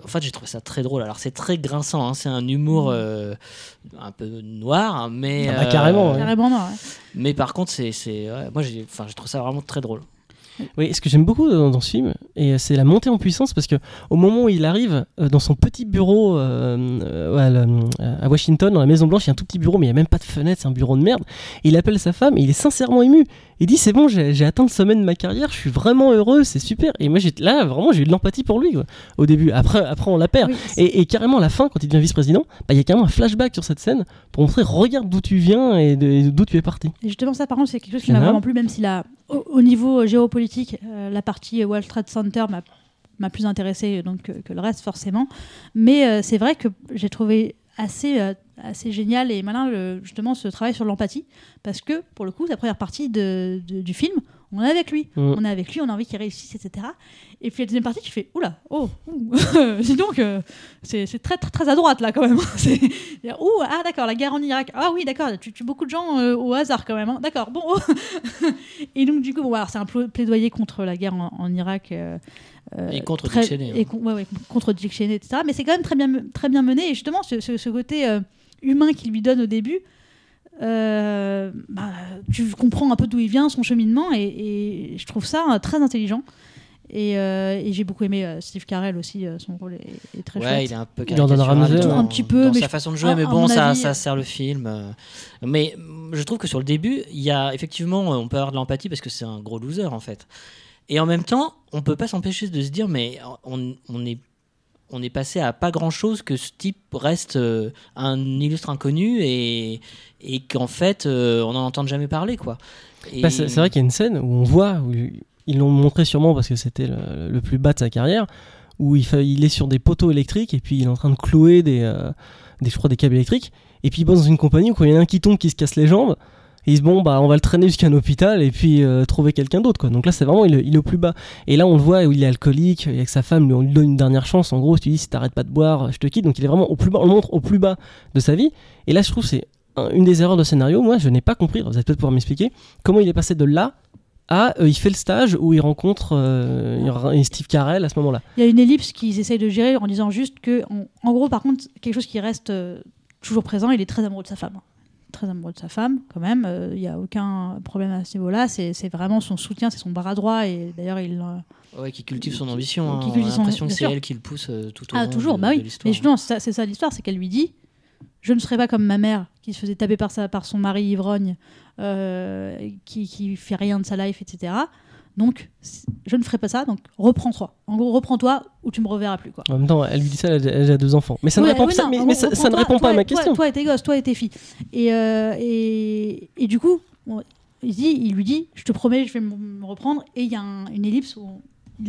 en fait, j'ai trouvé ça très drôle. Alors, c'est très grinçant, hein, c'est un humour un peu noir, mais carrément. Ouais. Carrément noir. Ouais. Mais par contre, moi, j'ai trouvé ça vraiment très drôle. Oui, ce que j'aime beaucoup dans ce film, et c'est la montée en puissance, parce que au moment où il arrive dans son petit bureau à Washington, dans la Maison Blanche, il y a un tout petit bureau, mais il n'y a même pas de fenêtre, c'est un bureau de merde. Et il appelle sa femme et il est sincèrement ému. Il dit c'est bon, j'ai atteint le sommet de ma carrière, je suis vraiment heureux, c'est super. Et moi j'ai eu de l'empathie pour lui quoi, au début. Après on la perd. Oui, et carrément à la fin, quand il devient vice-président, il y a carrément un flashback sur cette scène pour montrer regarde d'où tu viens et d'où tu es parti. Et justement ça par contre c'est quelque chose qui m'a vraiment plu, même s'il a au niveau géopolitique, la partie World Trade Center m'a plus intéressée que le reste forcément. Mais c'est vrai que j'ai trouvé assez génial et malin justement ce travail sur l'empathie, parce que pour le coup la première partie du film on est avec lui, on a envie qu'il réussisse, etc. Et puis la deuxième partie tu fais oula, dis donc c'est très, très très à droite là quand même. D'accord, la guerre en Irak, ah oui d'accord, tu tues beaucoup de gens au hasard quand même, hein. D'accord, bon. Et donc du coup alors c'est un plaidoyer contre la guerre en Irak et contre Dick Cheney. Contre Dick Cheney, etc. Mais c'est quand même très bien mené, et justement ce côté humain qu'il lui donne au début, tu comprends un peu d'où il vient, son cheminement, et je trouve ça très intelligent. Et j'ai beaucoup aimé Steve Carell aussi, son rôle est très chouette. Ouais, il est un peu caricatural un petit peu, dans sa façon de jouer, mais bon, ça sert le film. Mais je trouve que sur le début, il y a effectivement, on peut avoir de l'empathie parce que c'est un gros loser en fait. Et en même temps, on peut pas s'empêcher de se dire, mais on est passé à pas grand-chose que ce type reste un illustre inconnu et qu'en fait, on n'en entend jamais parler, quoi. Et... c'est vrai qu'il y a une scène où on voit, où ils l'ont montré sûrement parce que c'était le plus bas de sa carrière, où il est sur des poteaux électriques et puis il est en train de clouer des câbles électriques, et puis il bosse dans une compagnie où quand il y en a un qui tombe, qui se casse les jambes, et ils se disent on va le traîner jusqu'à un hôpital et puis trouver quelqu'un d'autre quoi. Donc là c'est vraiment il est au plus bas, et là on le voit où il est alcoolique et que sa femme lui donne une dernière chance, en gros tu dis si t'arrêtes pas de boire je te quitte. Donc il est vraiment au plus bas, on le montre au plus bas de sa vie, et là je trouve que c'est une des erreurs de scénario. Moi je n'ai pas compris, vous allez peut-être pouvoir m'expliquer comment il est passé de là à il fait le stage où il rencontre Steve Carell à ce moment-là. Il y a une ellipse qu'ils essayent de gérer en disant juste que en gros par contre quelque chose qui reste toujours présent, il est très amoureux de sa femme. Très amoureux de sa femme quand même, il n'y a aucun problème à ce niveau-là, c'est vraiment son soutien, c'est son bras droit, et d'ailleurs il qui cultive son ambition, j'ai l'impression que c'est elle qui le pousse tout au long toujours, de l'histoire. Mais justement c'est ça l'histoire, c'est qu'elle lui dit je ne serai pas comme ma mère qui se faisait taper par son mari ivrogne, qui fait rien de sa life, etc. Donc je ne ferai pas ça, donc reprends-toi. En gros, reprends-toi ou tu me reverras plus, quoi. En même temps, elle lui dit ça, elle a 2 enfants. Mais ça ne répond, ça ne répond pas à ma question. Toi et tes gosses, toi et tes filles. Et du coup, il lui dit, je te promets, je vais me reprendre. Et il y a une ellipse où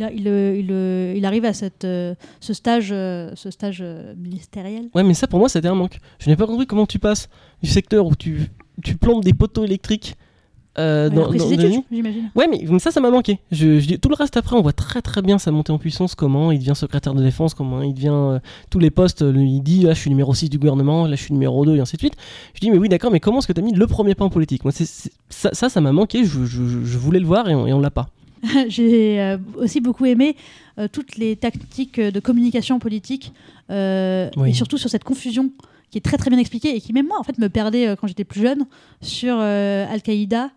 il arrive à ce stage ministériel. Ouais, mais ça pour moi, c'était un manque. Je n'ai pas compris comment tu passes du secteur où tu plombes des poteaux électriques. Dans ses études, j'imagine. Ouais, mais ça m'a manqué. Tout le reste après, on voit très très bien sa montée en puissance, comment il devient secrétaire de défense, comment il devient tous les postes. Il dit là, je suis numéro 6 du gouvernement, là, je suis numéro 2, et ainsi de suite. Je dis, mais oui, d'accord, mais comment est-ce que tu as mis le premier pas en politique ? Moi, ça m'a manqué. Je voulais le voir et on l'a pas. J'ai aussi beaucoup aimé toutes les tactiques de communication politique, et surtout sur cette confusion qui est très très bien expliquée et qui même moi en fait me perdait quand j'étais plus jeune sur Al-Qaïda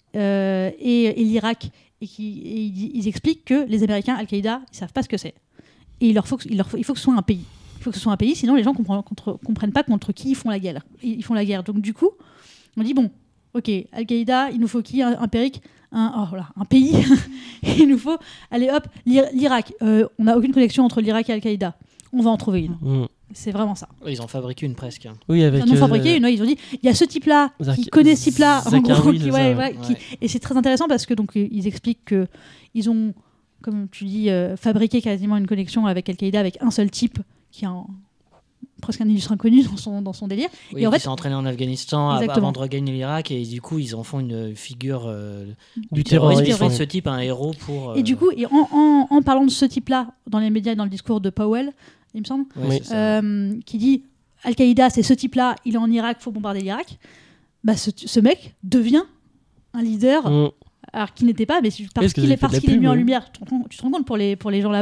et l'Irak, et ils expliquent que les Américains, Al-Qaïda, ils savent pas ce que c'est, et il faut que ce soit un pays. Il faut que ce soit un pays, sinon les gens comprennent pas contre qui ils font la guerre. Donc du coup, on dit bon, ok, Al-Qaïda, il nous faut qui, un pays. Il nous faut, allez hop, l'Irak. On n'a aucune connexion entre l'Irak et Al-Qaïda. On va en trouver une. C'est vraiment ça. Ils en fabriquent une presque. Oui, ils en ont fabriqué une. Ils ont dit, il y a ce type-là qui connaît ce type-là. En gros, et c'est très intéressant parce que donc ils expliquent que ils ont, comme tu dis, fabriqué quasiment une connexion avec Al-Qaïda avec un seul type qui est presque un illustre inconnu dans son délire. Oui, et en fait, s'est entraîné en Afghanistan avant de regagner l'Irak, et du coup ils en font une figure du terrorisme. Ils font de ce type un héros pour. Et du coup, en parlant de ce type-là dans les médias, dans le discours de Powell, il me semble, qui dit Al-Qaïda, c'est ce type-là, il est en Irak, faut bombarder l'Irak. Bah, ce mec devient un leader, alors qu'il n'était pas, mais parce qu'il est mis en lumière. Tu te rends compte pour les gens là-bas,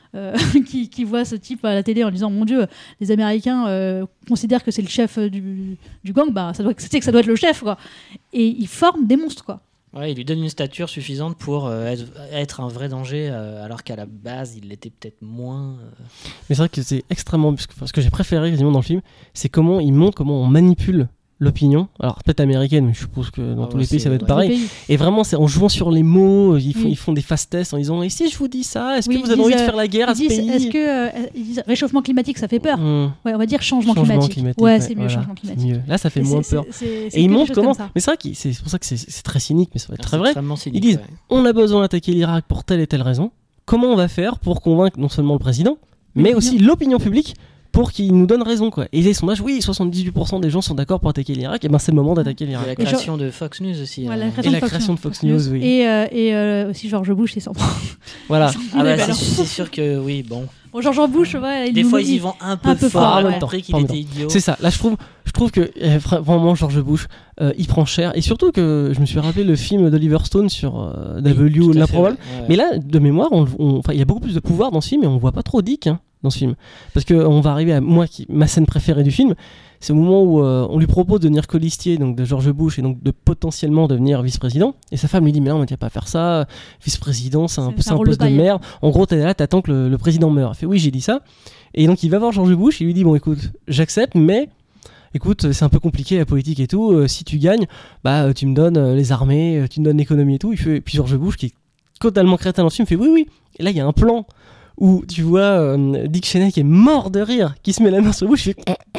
qui voit ce type à la télé en disant mon Dieu, les Américains considèrent que c'est le chef du gang, bah ça doit être le chef quoi. Et ils forment des monstres quoi. Ouais, il lui donne une stature suffisante pour être un vrai danger, alors qu'à la base il l'était peut-être moins. Mais c'est vrai que c'est extrêmement. Ce que j'ai préféré quasiment dans le film, c'est comment il montre comment on manipule l'opinion, alors peut-être américaine, mais je suppose que dans tous les pays ça va être pareil. Et vraiment, c'est en jouant sur les mots, ils font des fast tests en disant et si je vous dis ça, est-ce que vous avez envie de faire la guerre à ce pays? Est-ce que ils disent réchauffement climatique, ça fait peur? Ouais, on va dire changement climatique. Ouais, c'est mieux, changement climatique. Mieux. Là, ça fait moins peur. Et ils montrent comment. Mais c'est vrai que c'est pour ça que c'est très cynique, mais ça va être très vrai. Ils disent on a besoin d'attaquer l'Irak pour telle et telle raison. Comment on va faire pour convaincre non seulement le président, mais aussi l'opinion publique pour qu'ils nous donnent raison quoi. Et les sondages, oui, 78% des gens sont d'accord pour attaquer l'Irak, et ben c'est le moment d'attaquer l'Irak. La création de Fox News aussi. Ouais, la création de Fox News, oui. Et aussi George Bush, il s'en prend. Voilà. C'est sûr que oui, bon. Bon, George Bush, ouais, des fois ils y vont un peu fort, après qu'il était idiot. C'est ça. Là, je trouve que vraiment George Bush, il prend cher. Et surtout que je me suis rappelé le film d'Oliver Stone sur W, l'improbable. Mais là, de mémoire, il y a beaucoup plus de pouvoir dans ce film, et on voit pas trop Dick dans ce film. Parce qu'on va arriver à ma scène préférée du film, c'est au moment où on lui propose de devenir colistier donc de George Bush et donc de potentiellement devenir vice-président. Et sa femme lui dit mais non, tu vas pas faire ça, vice-président c'est un poste de merde. En gros t'es là, t'attends que le président meure. Il fait oui, j'ai dit ça. Et donc il va voir George Bush, il lui dit bon écoute, j'accepte, mais écoute, c'est un peu compliqué la politique et tout, si tu gagnes, bah tu me donnes les armées, tu me donnes l'économie et tout. Et puis George Bush qui est totalement crétin dans ce film fait oui. Et là il y a un plan où tu vois Dick Cheney qui est mort de rire, qui se met la main sur le bouche,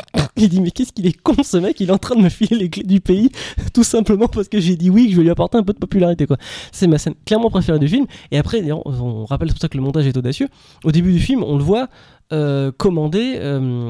il dit mais qu'est-ce qu'il est con ce mec, il est en train de me filer les clés du pays tout simplement parce que j'ai dit oui, que je vais lui apporter un peu de popularité quoi. C'est ma scène clairement préférée du film. Et après d'ailleurs, on rappelle pour ça que le montage est audacieux. Au début du film on le voit commander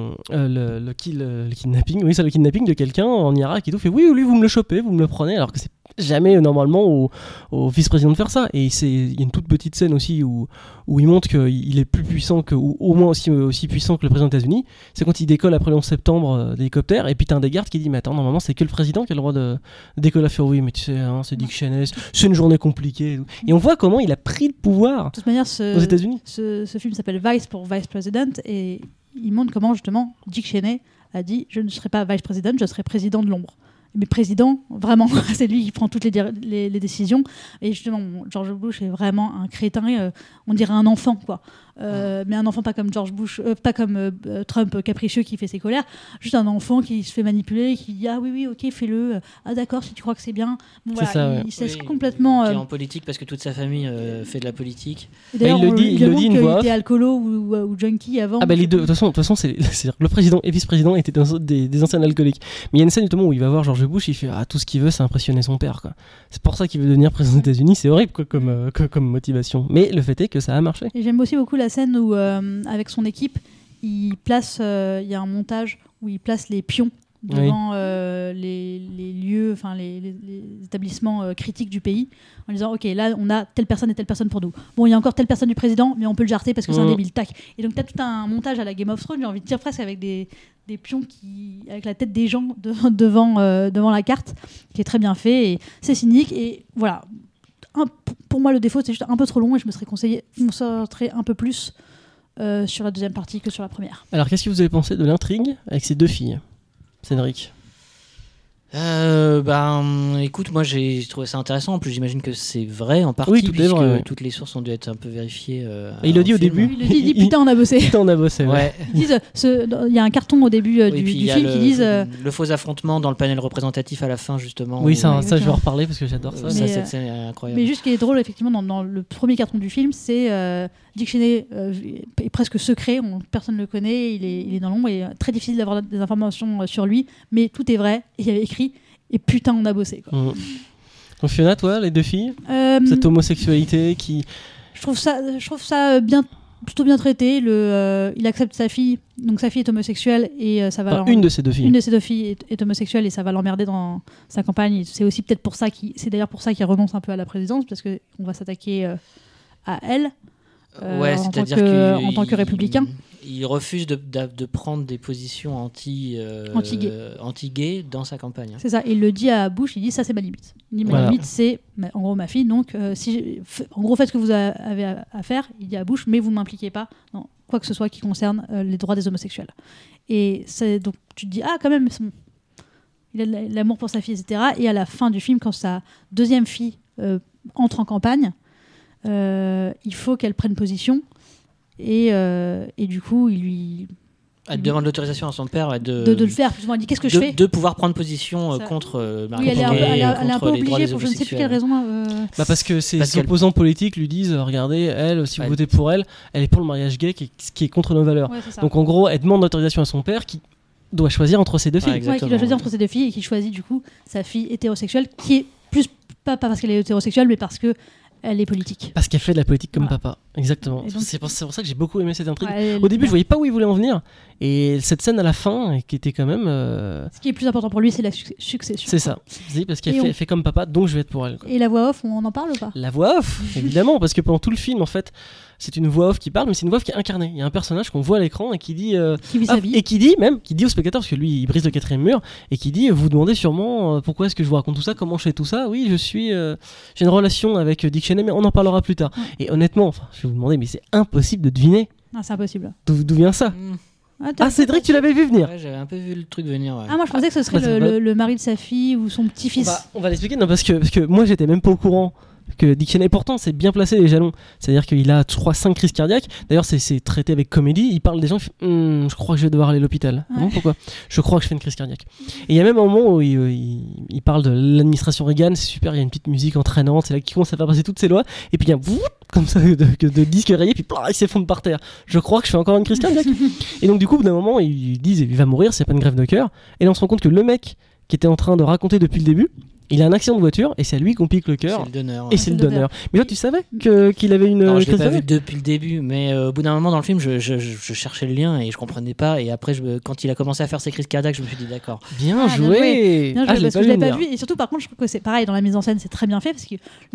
le kidnapping, oui c'est le kidnapping de quelqu'un en Irak et tout, fait oui lui vous me le chopez, vous me le prenez, alors que c'est jamais normalement au vice-président de faire ça. Et il y a une toute petite scène aussi où il montre qu'il est plus puissant ou au moins aussi puissant que le président des États-Unis. C'est quand il décolle après le 11 septembre d'hélicoptère, et puis t'as un des gardes qui dit mais attends, normalement c'est que le président qui a le droit de décoller. Fait oui mais tu sais hein, c'est Dick Cheney, c'est une journée compliquée et on voit comment il a pris le pouvoir de toute manière, aux États-Unis. Ce film s'appelle Vice pour Vice President, et il montre comment justement Dick Cheney a dit je ne serai pas Vice President, je serai président de l'ombre. Mais président, vraiment, c'est lui qui prend toutes les décisions. Et justement, George Bush est vraiment un crétin, on dirait un enfant, quoi. Mais un enfant pas comme George Bush, pas comme Trump capricieux qui fait ses colères, juste un enfant qui se fait manipuler, qui dit ah oui ok fais-le, ah d'accord si tu crois que c'est bien. Bon, voilà, ça, il se laisse complètement. Qui est en politique parce que toute sa famille fait de la politique. Et d'ailleurs, il le dit une voix. Il était alcoolo ou junkie avant. Ah bah les deux. De toute façon, c'est le président et vice-président étaient des anciens alcooliques. Mais il y a une scène justement où il va voir George Bush, il fait ah tout ce qu'il veut c'est impressionner son père quoi. C'est pour ça qu'il veut devenir président des États-Unis. C'est horrible quoi, comme motivation. Mais le fait est que ça a marché. Et j'aime aussi beaucoup la scène où avec son équipe il y a un montage où il place les pions devant les lieux, enfin les établissements critiques du pays, en disant ok là on a telle personne et telle personne pour nous. Bon il y a encore telle personne du président mais on peut le jarter parce que c'est un débile. Tac. Et donc t'as tout un montage à la Game of Thrones, j'ai envie de dire presque avec des pions avec la tête des gens devant la carte, qui est très bien fait et c'est cynique et voilà. Pour moi le défaut c'est juste un peu trop long et je me serais conseillé concentrer un peu plus sur la deuxième partie que sur la première. Alors qu'est-ce que vous avez pensé de l'intrigue avec ces deux filles, Cédric? Écoute, moi j'ai trouvé ça intéressant. En plus, j'imagine que c'est vrai en partie, puisque toutes les sources ont dû être un peu vérifiées. Il le dit au début. Il dit putain, on a bossé. Putain, on a bossé. Ouais. Ils disent, il y a un carton au début du film qui disent. Le faux affrontement dans le panel représentatif à la fin, justement. Oui, ça je vais en reparler parce que j'adore ça. Cette scène est incroyable. Mais juste ce qui est drôle, effectivement, dans le premier carton du film, c'est Dick Cheney est presque secret, personne ne le connaît, il est dans l'ombre et très difficile d'avoir des informations sur lui, mais tout est vrai, il y avait écrit. Et putain, on a bossé quoi. Donc Fiona, toi, les deux filles, cette homosexualité qui... Je trouve ça plutôt bien traité. Il accepte sa fille, donc sa fille est homosexuelle et ça va une de ses deux filles. Une de ses deux filles est homosexuelle et ça va l'emmerder dans sa campagne. C'est aussi peut-être pour ça c'est d'ailleurs pour ça qu'il renonce un peu à la présidence parce qu'on va s'attaquer à elle. Ouais, en tant c'est-à-dire en tant que républicain. Il refuse de prendre des positions anti-gay dans sa campagne. C'est ça, il le dit à Bush, il dit ça c'est ma limite. Il dit ma limite c'est en gros ma fille, donc en gros faites ce que vous avez à faire, il dit à Bush, mais vous m'impliquez pas dans quoi que ce soit qui concerne les droits des homosexuels. Et donc tu te dis quand même il a de l'amour pour sa fille, etc. Et à la fin du film, quand sa deuxième fille entre en campagne, il faut qu'elle prenne position. Et du coup, il demande l'autorisation à son père de le faire. Plus ou moins, il dit qu'est-ce que je fais de pouvoir prendre position contre Marie. Oui, elle est un peu obligée pour je ne sais plus quelle raison. Parce que ses opposants politiques lui disent regardez, elle, si vous votez pour elle, elle est pour le mariage gay qui est contre nos valeurs. Ouais, donc en gros, elle demande l'autorisation à son père qui doit choisir entre ses deux filles. Qui doit choisir entre ses deux filles et qui choisit du coup sa fille hétérosexuelle qui est plus pas parce qu'elle est hétérosexuelle mais parce que elle est politique. Parce qu'elle fait de la politique comme papa. Exactement. Donc, c'est pour ça que j'ai beaucoup aimé cette intrigue. Au début, je voyais pas où il voulait en venir. Et cette scène à la fin, qui était quand même... Ce qui est plus important pour lui, c'est la succession. C'est ça. C'est parce qu'elle fait comme papa, donc je vais être pour elle. Quoi. Et la voix off, on en parle ou pas ? La voix off, évidemment, parce que pendant tout le film, en fait, c'est une voix off qui parle, mais c'est une voix off qui est incarnée. Il y a un personnage qu'on voit à l'écran et qui dit... qui vit sa vie. Et qui dit au spectateur, parce que lui, il brise le 4e mur, et qui dit, vous demandez sûrement pourquoi est-ce que je vous raconte tout ça, comment je fais tout ça. Oui, j'ai une relation avec Dick Cheney, mais on en parlera plus tard. Ouais. Et honnêtement, je vais vous demander, mais c'est impossible de deviner. Non, c'est impossible. D'où vient ça Cédric, tu l'avais vu venir. Ouais, j'avais un peu vu le truc venir. Ouais. Moi je pensais que ce serait le mari de sa fille ou son petit-fils. On va l'expliquer, non, parce que moi j'étais même pas au courant que Dick Cheney, pourtant c'est bien placé les jalons, c'est-à-dire qu'il a 5 crises cardiaques, d'ailleurs c'est traité avec comédie, il parle des gens, je crois que je vais devoir aller à l'hôpital. Ouais. Non, pourquoi ? Je crois que je fais une crise cardiaque. Et il y a même un moment où il parle de l'administration Reagan, c'est super, il y a une petite musique entraînante, c'est là qu'il commence à faire passer toutes ses lois, et puis il y a un comme ça de disque rayé, puis il s'effondre par terre. Je crois que je fais encore une crise cardiaque. Et donc du coup, au bout d'un moment, ils disent il va mourir, c'est pas une grève de cœur, et là on se rend compte que le mec qui était en train de raconter depuis le début, il a un accident de voiture et c'est à lui qu'on pique le cœur. C'est le donneur. Et c'est le donneur. Mais toi, tu savais qu'il avait une. Non, je l'ai pas vu depuis le début, mais au bout d'un moment dans le film, je cherchais le lien et je comprenais pas. Et après, quand il a commencé à faire ses crises cardiaques, je me suis dit d'accord. Bien joué. Bien joué parce que je l'ai pas vu. Et surtout, par contre, je trouve que c'est pareil dans la mise en scène, c'est très bien fait parce que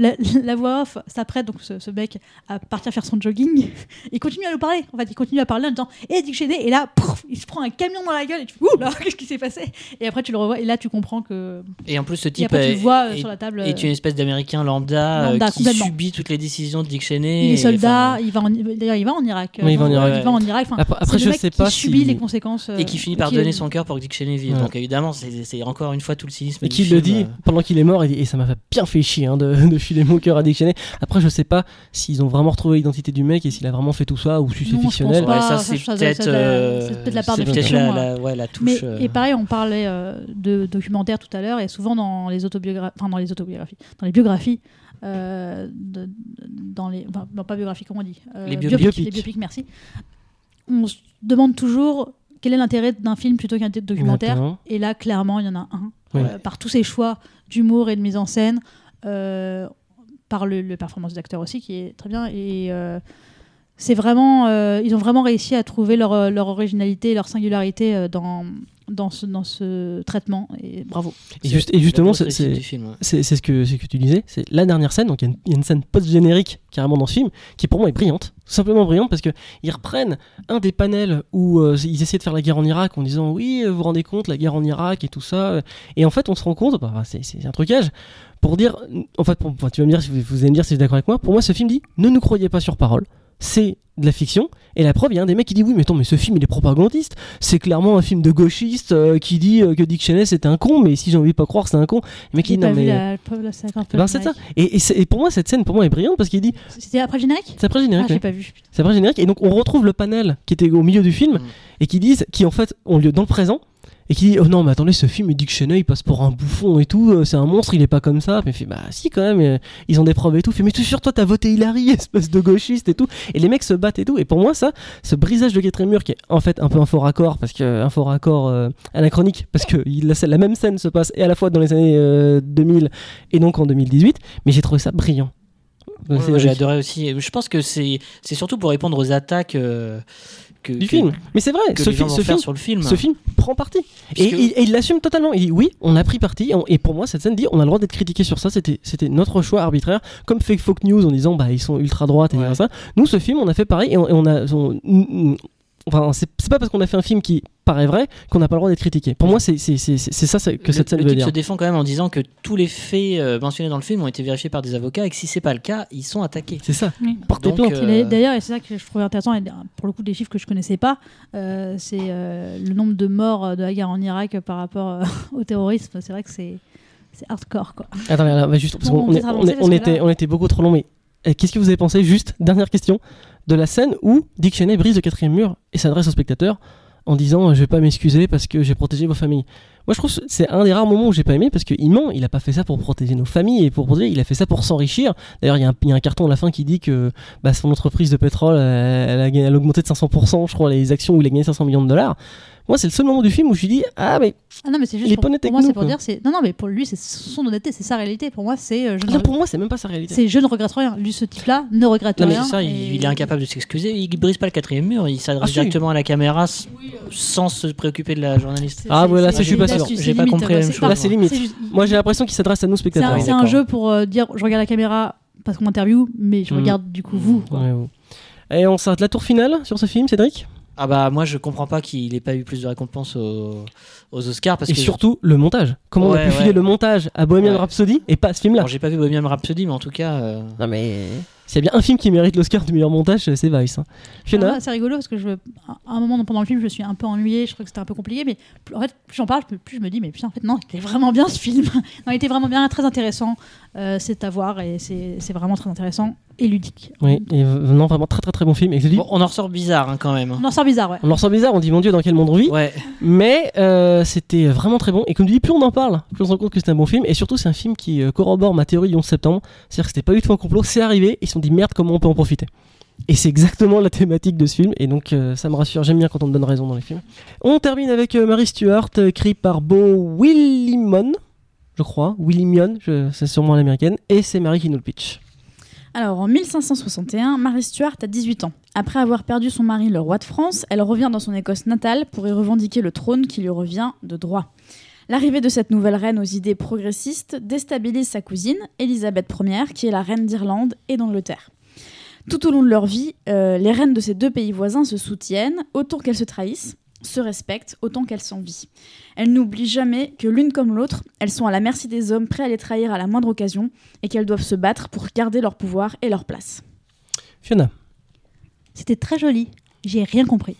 la voix off s'apprête donc ce mec à partir faire son jogging. Il continue à nous parler. En fait, il continue à parler en disant Dick Cheney. Et là, il se prend un camion dans la gueule et tu fais ouh là, qu'est-ce qui s'est passé ? Et après, tu le revois et là, tu comprends que. Et en plus, ce type. Tu le vois sur la table. Est une espèce d'américain lambda qui subit toutes les décisions de Dick Cheney. Il est soldat, il va en Irak. Oui, il va en Irak. Après, je sais pas qui subit les conséquences. Et qui finit par donner son cœur pour que Dick Cheney vive. Donc évidemment, c'est encore une fois tout le cynisme. Et qui le dit pendant qu'il est mort, et ça m'a bien fait chier de filer mon cœur à Dick Cheney. Après, je sais pas s'ils ont vraiment retrouvé l'identité du mec et s'il a vraiment fait tout ça ou si c'est fictionnel. Ça, c'est peut-être la part de fiction. La touche. Et pareil, on parlait de documentaires tout à l'heure et souvent dans les biographies, pas biographies, comment on dit les biopics. Les biopics, merci. On se demande toujours quel est l'intérêt d'un film plutôt qu'un documentaire. Exactement. Et là, clairement, il y en a un. Oui. Par tous ces choix d'humour et de mise en scène, par le performance d'acteur aussi, qui est très bien. Et c'est vraiment, ils ont vraiment réussi à trouver leur originalité, leur singularité dans ce traitement, et bravo. Et justement, c'est ce que tu disais, c'est la dernière scène, donc il y a une scène post-générique carrément dans ce film, qui pour moi est brillante, simplement brillante, parce qu'ils reprennent un des panels où ils essaient de faire la guerre en Irak en disant oui, vous vous rendez compte, la guerre en Irak et tout ça, et en fait on se rend compte, c'est un trucage, pour dire, en fait, tu vas me dire, vous allez me dire si vous êtes d'accord avec moi, pour moi ce film dit, ne nous croyez pas sur parole, c'est de la fiction, et la preuve, il y a un des mecs qui dit oui mais attends, mais ce film il est propagandiste, c'est clairement un film de gauchiste qui dit que Dick Cheney c'était un con, mais si j'ai envie de pas croire c'est un con, le mec il dit non mais c'est ça, et pour moi cette scène pour moi est brillante parce qu'il dit c'était après le générique, c'est après le générique, j'ai pas vu, c'est après le générique, et donc on retrouve le panel qui était au milieu du film et qui en fait ont lieu dans le présent. Et qui dit oh non mais attendez, ce film Dick Cheney il passe pour un bouffon et tout, c'est un monstre, il est pas comme ça. Mais il fait bah si quand même, ils ont des preuves et tout. Il fait mais tu sûr toi t'as voté Hillary, espèce de gauchiste et tout. Et les mecs se battent et tout. Et pour moi ça, ce brisage de quatrième mur qui est en fait un peu un faux raccord, parce que un faux raccord anachronique, parce que la même scène se passe et à la fois dans les années 2000 et donc en 2018. Mais j'ai trouvé ça brillant. Ouais, j'ai adoré aussi. Je pense que c'est surtout pour répondre aux attaques du film. Mais c'est vrai, ce film prend parti. Et il l'assume totalement. Il dit oui, on a pris parti. Et pour moi, cette scène dit on a le droit d'être critiqué sur ça. C'était notre choix arbitraire. Comme fait Fox News en disant ils sont ultra droite et ça. Nous, ce film, on a fait pareil. Enfin, c'est pas parce qu'on a fait un film qui paraît vrai qu'on n'a pas le droit d'être critiqué. Pour moi, c'est ça que cette scène veut dire. Le type se défend quand même en disant que tous les faits mentionnés dans le film ont été vérifiés par des avocats et que si c'est pas le cas, ils sont attaqués. C'est ça. Oui. Portez plainte. D'ailleurs, et c'est ça que je trouvais intéressant, et pour le coup des chiffres que je connaissais pas, c'est le nombre de morts de la guerre en Irak par rapport au terrorisme. C'est vrai que c'est hardcore, quoi. Attends, là, juste parce on était beaucoup trop long, mais qu'est-ce que vous avez pensé, juste dernière question, de la scène où Dick Cheney brise le 4e mur et s'adresse au spectateur en disant je vais pas m'excuser parce que j'ai protégé vos familles. Moi je trouve que c'est un des rares moments où j'ai pas aimé parce qu'il ment, il a pas fait ça pour protéger nos familles et pour protéger, il a fait ça pour s'enrichir. D'ailleurs il y a un carton à la fin qui dit que son entreprise de pétrole elle a augmenté de 500%, je crois, les actions où il a gagné 500 millions de dollars. Moi c'est le seul moment du film où je me dis non mais c'est juste pour moi c'est pour dire non mais pour lui c'est son honnêteté, c'est sa réalité. Pour moi c'est pour moi c'est même pas sa réalité. C'est je ne regrette rien. Lui ce type là ne regrette rien. Mais c'est ça, il est incapable de s'excuser, il brise pas le 4e mur, il s'adresse directement à la caméra sans se préoccuper de la journaliste. Voilà, je suis pas sûr. J'ai pas compris la même chose. Là c'est limite. Moi j'ai l'impression qu'il s'adresse à nous spectateurs. C'est un jeu pour dire je regarde la caméra parce qu'on m'interviewe mais je regarde du coup vous. Et on s'arrête la tour finale sur ce film, Cédric. Moi je comprends pas qu'il ait pas eu plus de récompenses aux Oscars parce et surtout le montage. Comment on a pu filer le montage à Bohemian Rhapsody et pas à ce film là. Alors j'ai pas vu Bohemian Rhapsody mais en tout cas non mais s'il y a bien un film qui mérite l'Oscar du meilleur montage, c'est Vice. Fiona, c'est rigolo parce que à un moment pendant le film je me suis un peu ennuyée, je trouvais que c'était un peu compliqué, mais en fait plus j'en parle plus je me dis mais putain en fait non, il était vraiment bien ce film. Non, il était vraiment bien, très intéressant, c'est à voir et c'est vraiment très intéressant et ludique. Oui, et non vraiment très très très bon film. On en ressort bizarre quand même. On en ressort bizarre, on dit mon Dieu dans quel monde on vit. Mais c'était vraiment très bon et comme tu dis plus on en parle, plus on se rend compte que c'est un bon film et surtout c'est un film qui corrobore ma théorie du 11 septembre, c'est-à-dire que c'était pas du tout un complot, c'est arrivé, ils se sont dit merde comment on peut en profiter. Et c'est exactement la thématique de ce film et donc ça me rassure, j'aime bien quand on me donne raison dans les films. On termine avec Mary Stuart, écrit par Beau Willimon, je crois, Willimion, c'est sûrement l'américaine, et c'est Mary qui nous le pitch. Alors, en 1561, Mary Stuart a 18 ans. Après avoir perdu son mari, le roi de France, elle revient dans son Écosse natale pour y revendiquer le trône qui lui revient de droit. L'arrivée de cette nouvelle reine aux idées progressistes déstabilise sa cousine, Élisabeth Ier, qui est la reine d'Irlande et d'Angleterre. Tout au long de leur vie, les reines de ces deux pays voisins se soutiennent, autant qu'elles se trahissent, se respectent, autant qu'elles s'envient. Elles n'oublient jamais que l'une comme l'autre, elles sont à la merci des hommes prêts à les trahir à la moindre occasion et qu'elles doivent se battre pour garder leur pouvoir et leur place. Fiona. C'était très joli, j'ai rien compris.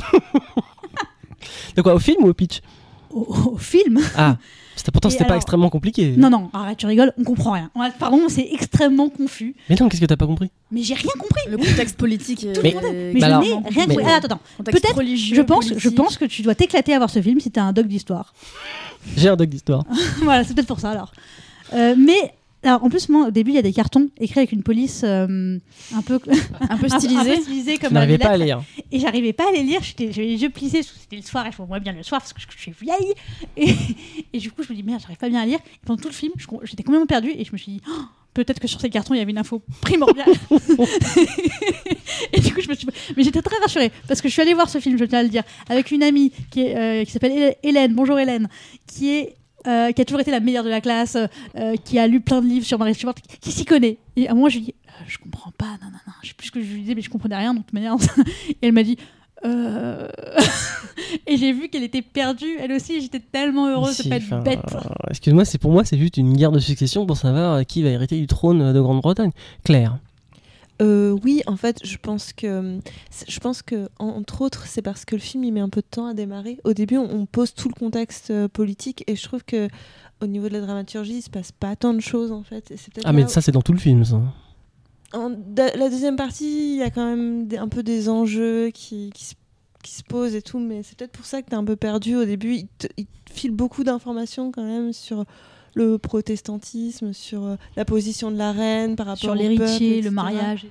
De quoi, au film ou au pitch ? Au film. Pourtant, c'était pas extrêmement compliqué. Non, arrête, tu rigoles, on comprend rien. Pardon, c'est extrêmement confus. Mais non, qu'est-ce que t'as pas compris ? Mais j'ai rien compris. Le contexte politique. Mais je n'ai rien compris. Attends. Peut-être, je pense que tu dois t'éclater à voir ce film si t'as un doc d'histoire. J'ai un doc d'histoire. Voilà, c'est peut-être pour ça alors. Alors, en plus, moi, au début, il y a des cartons écrits avec une police un peu stylisée comme je n'arrivais pas à lire. Et j'arrivais pas à les lire. J'avais les yeux plissés. C'était le soir et je vois bien le soir parce que je suis vieille. Et du coup, je me dis merde, j'arrive pas bien à lire. Et pendant tout le film, j'étais complètement perdue et je me suis dit peut-être que sur ces cartons, il y avait une info primordiale. Et du coup, mais j'étais très rassurée parce que je suis allée voir ce film, je tiens à le dire, avec une amie qui s'appelle Hélène. Bonjour Hélène, qui a toujours été la meilleure de la classe, qui a lu plein de livres sur Mary Stuart, qui s'y connaît. Et à moi, je lui dis, je comprends pas, non, je sais plus ce que je lui disais, mais je comprenais rien, donc de toute manière. Et elle m'a dit, et j'ai vu qu'elle était perdue, elle aussi, j'étais tellement heureuse de pas être bête. Excuse-moi, pour moi, c'est juste une guerre de succession pour savoir qui va hériter du trône de Grande-Bretagne. Claire. Oui, en fait, je pense que entre autres, c'est parce que le film il met un peu de temps à démarrer. Au début, on pose tout le contexte politique et je trouve que au niveau de la dramaturgie, il se passe pas tant de choses en fait. Et c'est peut-être mais ça, c'est dans tout le film, ça. La deuxième partie, il y a quand même un peu des enjeux qui se posent et tout, mais c'est peut-être pour ça que t'es un peu perdu au début. Il te file beaucoup d'informations quand même sur le protestantisme, sur la position de la reine par rapport sur au l'héritier, peuple, le mariage.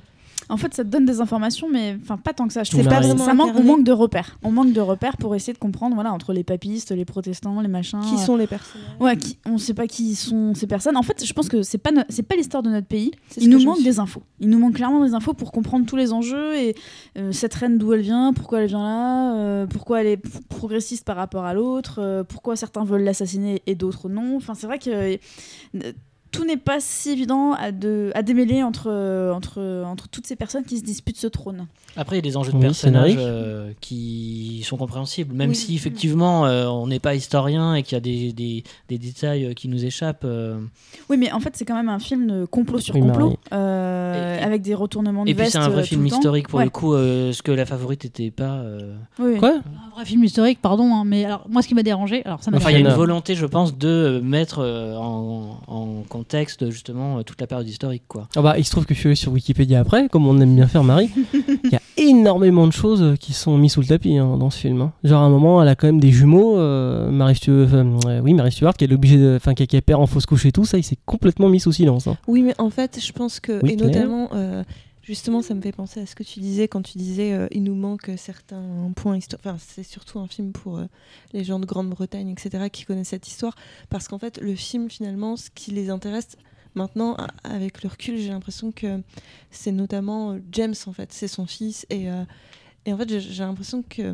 En fait, ça te donne des informations, mais pas tant que ça. Je trouve C'est pas pas vraiment ça manque, on incarné. manque de repères. On manque de repères pour essayer de comprendre, voilà, entre les papistes, les protestants, les machins. Qui sont les personnages? Ouais, on sait pas qui sont ces personnes. En fait, je pense que c'est pas l'histoire de notre pays. C'est Il ce que nous je manque me suis- des infos. Il nous manque clairement des infos pour comprendre tous les enjeux et cette reine d'où elle vient, pourquoi elle vient là, pourquoi elle est progressiste par rapport à l'autre, pourquoi certains veulent l'assassiner et d'autres non. Enfin, c'est vrai que tout n'est pas si évident à démêler entre toutes ces personnes qui se disputent ce trône. Après, il y a des enjeux de Oui, personnages scénarique. qui sont compréhensibles, même Oui. si effectivement on n'est pas historien et qu'il y a des détails qui nous échappent. Oui, mais en fait, c'est quand même un film de complot sur Oui, complot, Marie. avec des retournements de Et puis veste c'est un vrai tout film le temps. historique pour Ouais. le coup, ce que La Favorite n'était pas. Oui, oui. Quoi? Un vrai film historique, pardon, hein, mais alors moi ce qui m'a dérangé, alors ça m'a Enfin, il y a une Fiona. volonté, je pense, de mettre en contexte justement toute la période historique, quoi. Ah bah, il se trouve que je suis allé sur Wikipédia après, comme on aime bien faire Marie. Il y a énormément de choses qui sont mises sous le tapis dans ce film. Genre à un moment, elle a quand même des jumeaux, Mary Stuart, qui est obligée qui perd en fausse couche et tout, ça, il s'est complètement mis sous silence. Oui, mais en fait, je pense que, Oui, et Claire. notamment, justement, ça me fait penser à ce que tu disais quand tu disais il nous manque certains points historiques. Enfin, c'est surtout un film pour les gens de Grande-Bretagne, etc., qui connaissent cette histoire. Parce qu'en fait, le film, finalement, ce qui les intéresse maintenant, avec le recul, j'ai l'impression que c'est notamment James, en fait, c'est son fils. Et en fait, j'ai l'impression que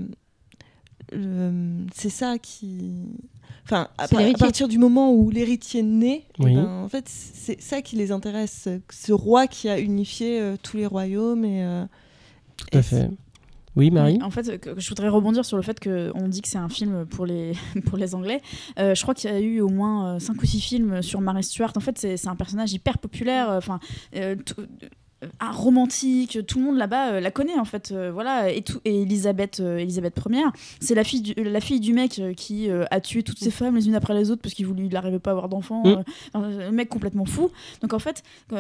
c'est ça qui... Enfin, C'est à l'héritier. partir du moment où l'héritier naît, Oui. eh ben, en fait, c'est ça qui les intéresse. Ce roi qui a unifié tous les royaumes. Tout à fait. Oui, Marie. En fait, je voudrais rebondir sur le fait qu'on dit que c'est un film pour les, pour les Anglais. Je crois qu'il y a eu au moins 5 ou 6 films sur Mary Stuart. En fait, c'est un personnage hyper populaire. Un romantique, tout le monde là-bas la connaît en fait, voilà. Et Elisabeth Ier, c'est la fille du mec qui a tué toutes ses femmes les unes après les autres parce qu'il n'arrivait pas à avoir d'enfants, un mec complètement fou. Donc en fait,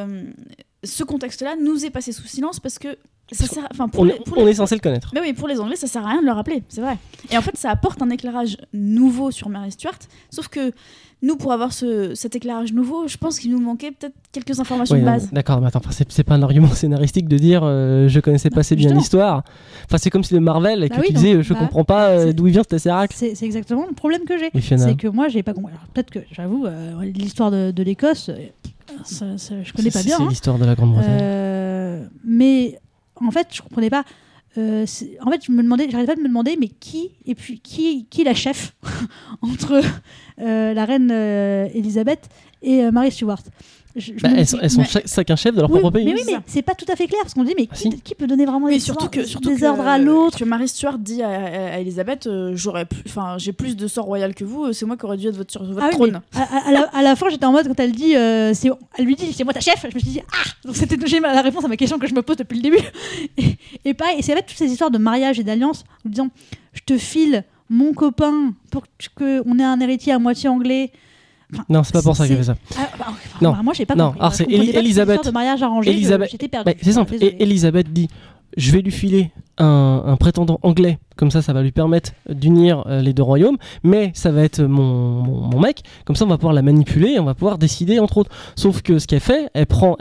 ce contexte-là nous est passé sous silence parce que ça sert, On est censé le connaître. mais oui, pour les Anglais, ça sert à rien de le rappeler, c'est vrai. Et en fait, ça apporte un éclairage nouveau sur Mary Stuart, sauf que nous, pour avoir cet éclairage nouveau, je pense qu'il nous manquait peut-être quelques informations Ouais, de non, base. d'accord, mais attends, c'est pas un argument scénaristique de dire je connaissais pas assez bien justement. l'histoire. Enfin, c'est comme si le Marvel et que Bah oui, tu donc, disais je bah, comprends pas c'est- d'où il vient cet Tesseract. C'est exactement le problème que j'ai. Et Fiona. C'est que moi, j'ai pas compris. Alors, peut-être que, j'avoue, l'histoire de l'Écosse, je connais pas bien. C'est hein. l'histoire de la Grande-Bretagne. Mais en fait, je comprenais pas. En fait, j'arrêtais pas de me demander, mais qui est la chef entre la reine Elisabeth et Mary Stuart. Elles sont chacun chef de leur propre pays. Mais oui, mais c'est pas tout à fait clair parce qu'on dit mais Ah, si. qui peut donner vraiment Oui, des surtout des que, ordres à l'autre. que Mary Stuart dit à Elisabeth, j'ai plus de sort royal que vous, c'est moi qui aurais dû être votre Ah oui, trône. mais à la fin, j'étais en mode quand elle dit, elle lui dit c'est moi ta chef. Je me suis dit donc c'était j'ai la réponse à ma question que je me pose depuis le début. Et pareil, et c'est avec toutes ces histoires de mariage et d'alliance, en disant je te file mon copain pour qu'on ait un héritier à moitié anglais. Enfin, Non, c'est pas pour ça qu'elle fait ça. Non. Moi j'ai pas Non, compris. alors Je c'est comprenais pas cette Elisabeth- histoire de mariage arrangé. Elisabeth- J'étais perdue. C'est simple. Désolée. Elisabeth dit je vais lui filer un prétendant anglais, comme ça va lui permettre d'unir les deux royaumes, mais ça va être mon mec, comme ça on va pouvoir la manipuler et on va pouvoir décider entre autres. Sauf que ce qu'elle fait, elle prend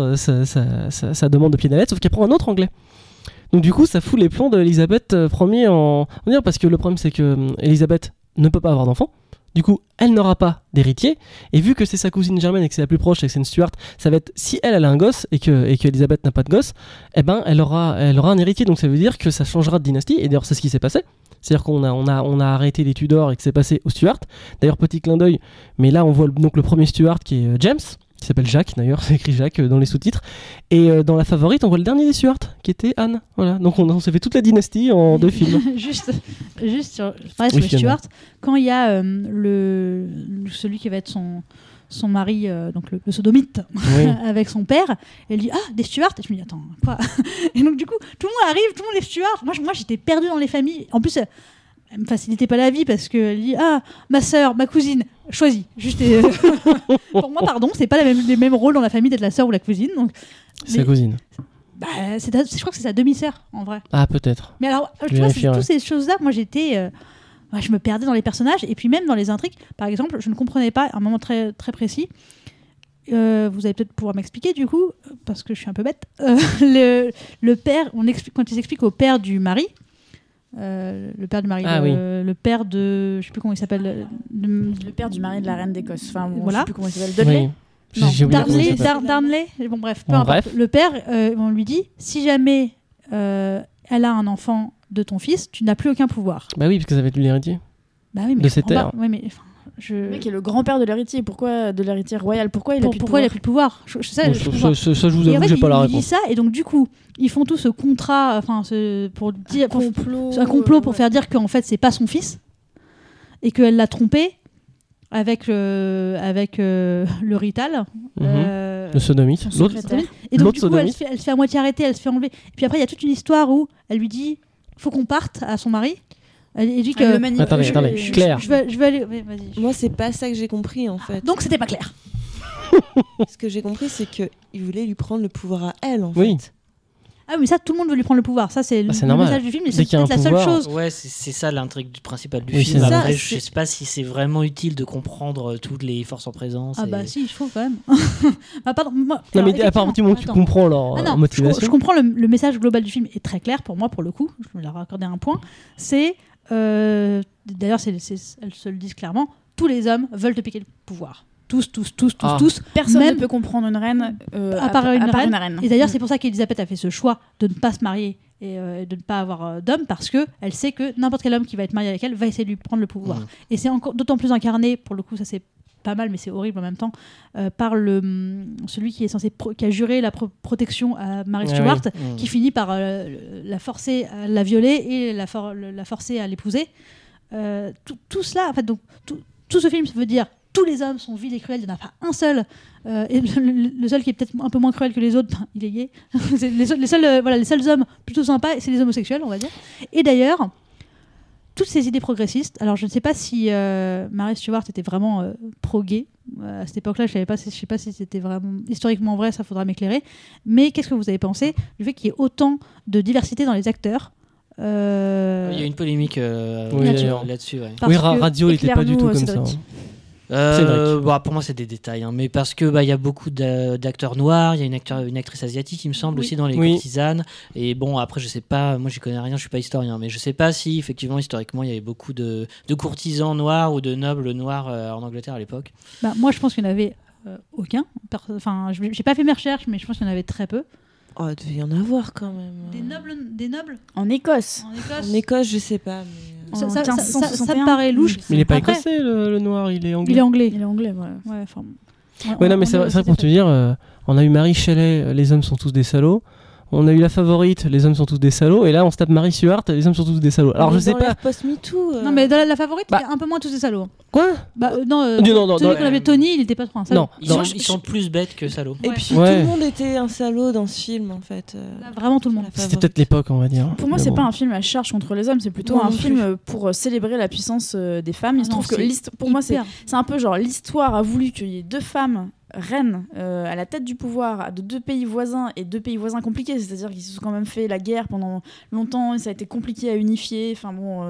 sa demande de pied d'alette, sauf qu'elle prend un autre anglais. Donc du coup ça fout les plombs d'Elisabeth Ier en dire, parce que le problème c'est que Elisabeth ne peut pas avoir d'enfant. Du coup, elle n'aura pas d'héritier. Et vu que c'est sa cousine germaine et que c'est la plus proche, et que c'est une Stuart, ça va être, si elle a un gosse et que Elisabeth n'a pas de gosse, eh ben, elle aura un héritier. Donc ça veut dire que ça changera de dynastie. Et d'ailleurs, c'est ce qui s'est passé. C'est-à-dire qu'on a arrêté les Tudors et que c'est passé aux Stuart. D'ailleurs, petit clin d'œil, mais là, on voit donc le premier Stuart qui est James, qui s'appelle Jacques d'ailleurs, c'est écrit Jacques dans les sous-titres. Et dans La Favorite, on voit le dernier des Stuart, qui était Anne. Voilà. Donc on s'est fait toute la dynastie en 2 films. juste sur pareil, Oui, sur les Fiona. Stuart, quand il y a celui qui va être son mari, donc le sodomite, Oui. avec son père, elle dit des Stuart, et je me dis attends quoi. Et donc du coup tout le monde arrive, tout le monde est Stuart. Moi j'étais perdue dans les familles. En plus elle me facilitait pas la vie parce qu'elle dit ma sœur, ma cousine, choisis. Juste pour moi pardon, c'est pas les mêmes rôles dans la famille d'être la sœur ou la cousine. Donc C'est sa cousine. je crois que c'est sa demi-sœur en vrai. Ah, peut-être. Mais alors, tu Je vois, vérifierai. toutes ces choses-là, moi j'étais. Je me perdais dans les personnages et puis même dans les intrigues. Par exemple, je ne comprenais pas, à un moment très, très précis, vous allez peut-être pouvoir m'expliquer du coup, parce que je suis un peu bête. Le père, quand ils expliquent au père du mari, le père de, je sais plus comment il s'appelle, Le père du mari de la reine d'Écosse. Enfin, bon, Voilà. je sais plus comment il s'appelle. Dudley. Oui. non, J'ai oublié comment il s'appelle. Darnley, bon bref, peu Bon, importe. bref. Le père, on lui dit, si jamais elle a un enfant de ton fils, tu n'as plus aucun pouvoir. Bah oui, parce que ça va être l'héritier. Bah oui, mais De je ses comprends terres. pas. Ouais, mais Le mec est le grand-père de l'héritier. Pourquoi de l'héritier royal? Pourquoi il a plus de pourquoi il a pouvoir? plus de pouvoir? Bon, Je comprends pas. ça, je vous Et en avoue, fait, j'ai pas la il dit réponse. ça, et donc du coup, ils font tout ce contrat, pour dire, complot, un complot pour ouais. faire dire qu'en fait c'est pas son fils et qu'elle l'a trompé avec le Rital. Le sodomite. son L'autre. secrétaire. Et donc L'autre du coup, elle sodomite. se fait à moitié arrêter, elle se fait enlever. Et puis après, il y a toute une histoire où elle lui dit, faut qu'on parte à son mari. Elle dit que Elle le manipule. Attendez, Claire. je vais aller. Ouais, vas-y. Moi, c'est pas ça que j'ai compris en fait. Donc c'était pas clair. Ce que j'ai compris, c'est qu'il voulait lui prendre le pouvoir à elle en Oui. fait. Ah mais ça, tout le monde veut lui prendre le pouvoir. Ça c'est c'est le normal. message du film. Et Dès c'est qu'il y a peut-être un la seule pouvoir- chose. Ouais, c'est ça l'intrigue principale du Oui, film. c'est ça. Après, Ça, je sais pas si c'est vraiment utile de comprendre toutes les forces en présence. Ah et- bah si, je trouve quand même. Ah pardon. Non, mais à partir du moment où tu Attends. comprends leur Ah non, motivation. je comprends le message global du film est très clair pour moi, pour le coup. Je me l'ai raccordé un point. C'est d'ailleurs, elle se le disent clairement. Tous les hommes veulent te piquer le pouvoir. Tous. Ah. Personne Même- ne peut comprendre une reine À part une reine. reine. Et d'ailleurs, c'est pour ça qu'Elisabeth a fait ce choix de ne pas se marier et de ne pas avoir d'homme, parce que elle sait que n'importe quel homme qui va être marié avec elle va essayer de lui prendre le pouvoir. Mhm. Et c'est encore d'autant plus incarné, pour le coup, ça c'est pas mal, mais c'est horrible en même temps, par celui qui est censé qui a juré la protection à Mary Ah Stuart, Mhm. qui finit par la forcer à la violer et la forcer à l'épouser. Tout cela, en fait, donc tout ce film veut dire tous les hommes sont vils et cruels, il n'y en a pas un seul. Et le seul qui est peut-être un peu moins cruel que les autres, ben, il est gay. C'est les seuls hommes plutôt sympas, c'est les homosexuels, on va dire. Et d'ailleurs, toutes ces idées progressistes, alors je ne sais pas si Mary Stuart était vraiment pro-gay. À cette époque-là, je ne sais pas si c'était vraiment historiquement vrai, ça faudra m'éclairer. Mais qu'est-ce que vous avez pensé du fait qu'il y ait autant de diversité dans les acteurs? Il y a une polémique Oui, d'ailleurs. là-dessus. Ouais. Parce Oui, que- Radio, il était pas du tout comme ça. Cédric. Cédric. Bah, pour moi, c'est des détails, hein, mais parce que il y a beaucoup d'acteurs noirs, il y a une actrice asiatique, il me semble, Oui. aussi dans les Oui. courtisanes. Et bon, après, je sais pas, moi, j'y connais rien, je suis pas historien, mais je sais pas si effectivement, historiquement, il y avait beaucoup de courtisans noirs ou de nobles noirs en Angleterre à l'époque. Bah, moi, je pense qu'il n'y en avait aucun. Enfin, je n'ai pas fait mes recherches, mais je pense qu'il y en avait très peu. Oh, il devait y en avoir quand même. Des nobles En Écosse. en Écosse. En Écosse, je sais pas. Mais... Ça, En ça- ça- ça- ça 1561. me paraît louche. Mais il n'est pas Après, écossais, le noir, il est anglais. Il est anglais. Il est anglais, ouais. Ouais, enfin, Ouais, non, mais c'est vrai pour te dire, on a eu Marie Shelley, les hommes sont tous des salauds. On a eu La Favorite, les hommes sont tous des salauds. Et là, on se tape Marie Stuart, les hommes sont tous des salauds. Alors, Mais je sais dans pas. l'ère post-MeToo. Non, mais dans la favorite, Bah. il y a un peu moins tous ces salauds. Quoi Bah, non, Non, celui non, qu'on avait Tony, il n'était pas trop un salaud. Non. Ils sont plus bêtes que salauds. Et Ouais. puis Ouais. tout le monde était un salaud dans ce film en fait. Là, vraiment tout le monde. La C'était Favorite. peut-être l'époque, on va dire. Pour moi, Mais c'est bon. pas un film à charge contre les hommes, c'est plutôt Non, un non film plus. pour célébrer la puissance des femmes. Il se Ah non, trouve que c'est pour moi, c'est hyper. un peu genre l'histoire a voulu qu'il y ait deux femmes reines à la tête du pouvoir de deux pays voisins et deux pays voisins compliqués, c'est-à-dire qu'ils se sont quand même fait la guerre pendant longtemps et ça a été compliqué à unifier. Enfin bon,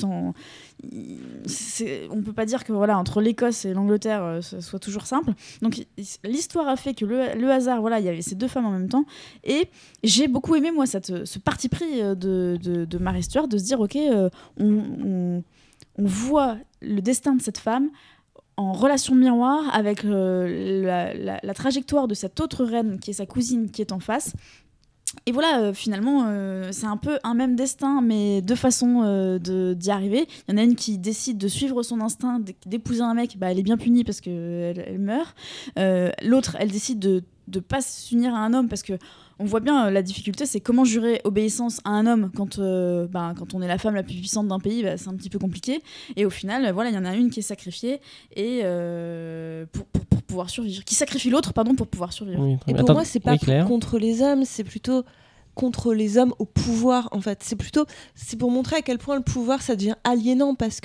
on peut pas dire que voilà entre l'Écosse et l'Angleterre ce soit toujours simple. Donc l'histoire a fait que le hasard, voilà, il y avait ces deux femmes en même temps et j'ai beaucoup aimé moi ce parti pris de Mary Stuart de se dire ok, on voit le destin de cette femme en relation miroir avec la trajectoire de cette autre reine qui est sa cousine qui est en face. Et voilà, finalement, c'est un peu un même destin, mais deux façons d'y arriver. Il y en a une qui décide de suivre son instinct, d'épouser un mec, bah, elle est bien punie parce qu'elle meurt. L'autre, elle décide de ne pas s'unir à un homme parce que on voit bien la difficulté, c'est comment jurer obéissance à un homme quand on est la femme la plus puissante d'un pays, bah, c'est un petit peu compliqué. Et au final, voilà, il y en a une qui est sacrifiée et pour pouvoir survivre, qui sacrifie l'autre, pardon, pour pouvoir survivre. Oui, très Et bien. pour Attends, moi, c'est pas oui, Claire. contre les hommes, c'est plutôt contre les hommes au pouvoir en fait. C'est pour montrer à quel point le pouvoir ça devient aliénant parce que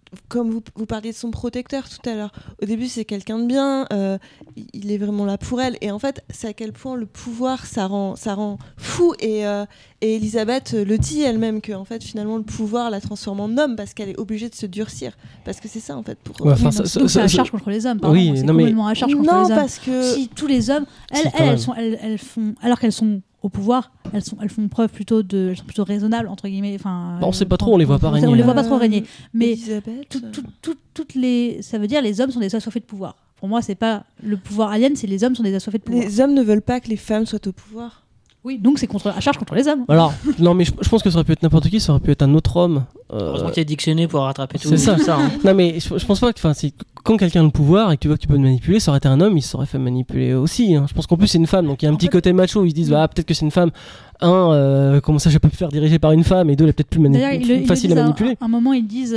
comme vous parliez de son protecteur tout à l'heure, au début c'est quelqu'un de bien, il est vraiment là pour elle, et en fait c'est à quel point le pouvoir ça rend fou, et Elisabeth le dit elle-même que en fait finalement le pouvoir la transforme en homme parce qu'elle est obligée de se durcir, parce que c'est ça en fait pour Ouais, enfin, donc c'est à charge contre les hommes, pardon. Oui, c'est non, mais- complètement à charge contre non les hommes. parce que Si tous les hommes, Si, quand elles font, alors qu'elles sont au pouvoir, elles font preuve plutôt raisonnables entre guillemets. Enfin, On sait pas trop, on les voit pas régner. On les voit pas trop régner, mais Elisabeth, toutes les, ça veut dire les hommes sont des assoiffés de pouvoir. Pour moi, c'est pas le pouvoir alien, c'est les hommes sont des assoiffés de pouvoir. les hommes ne veulent pas que les femmes soient au pouvoir. Oui, donc c'est à charge contre les hommes. Alors, non, mais je pense que ça aurait pu être n'importe qui, ça aurait pu être un autre homme. Heureusement qu'il y a Dictionnaire pour rattraper tout c'est ça. hein. Non, mais je pense pas que, enfin, quand quelqu'un a le pouvoir et que tu vois que tu peux le manipuler, ça aurait été un homme, il se serait fait manipuler aussi. Hein. Je pense qu'en plus c'est une femme, donc il y a un petit côté macho. Ils se disent, peut-être que c'est une femme. Comment ça, je peux me faire diriger par une femme, et deux, elle est peut-être plus D'ailleurs, ils facile le disent à manipuler. À un moment, ils disent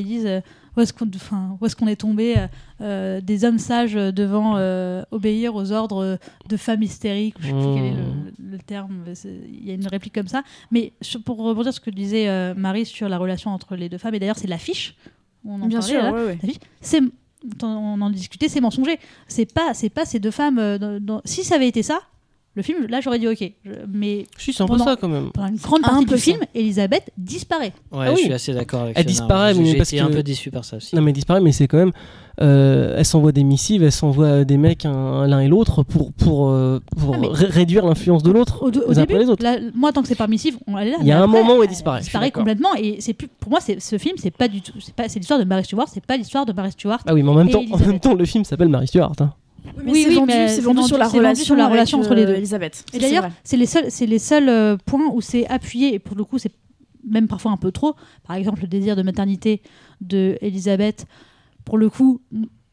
où est-ce qu'on est tombé, des hommes sages devant obéir aux ordres de femmes hystériques. Je sais plus quel est le terme. Il y a une réplique comme ça. Mais pour rebondir sur ce que disait Marie sur la relation entre les deux femmes, et d'ailleurs c'est l'affiche. On en Bien parlait, sûr, là. ouais. L'affiche, on en discutait, c'est mensonger. C'est pas ces deux femmes. Si ça avait été ça, le film, là j'aurais dit ok. Mais Si, c'est un peu pendant- ça quand même. pendant une grande Un partie peu du ça. film, Elisabeth disparaît. Ouais, Ah oui. je suis assez d'accord avec Elle Fiona. disparaît, mais J'ai parce été que- un peu déçu par ça aussi. Non, mais elle disparaît, mais c'est quand même. Elle s'envoie des missives, elle s'envoie des mecs l'un et l'autre pour mais- réduire l'influence de l'autre Au les uns début, après les autres. là, moi tant que c'est permissif, elle est là. Il y a mais un après, moment où elle elle disparaît. je suis disparaît d'accord. complètement, et c'est plus, pour moi, ce film, c'est pas du tout. C'est l'histoire de Mary Stuart, c'est pas l'histoire de Mary Stuart. Ah oui, mais en même Et temps, Elisabeth. le film s'appelle Mary Stuart. Hein. Oui, mais c'est vendu sur la relation entre les deux. Elisabeth. Et d'ailleurs, c'est les seuls points où c'est appuyé, et pour le coup, c'est même parfois un peu trop. Par exemple, le désir de maternité de Elisabeth. Pour le coup,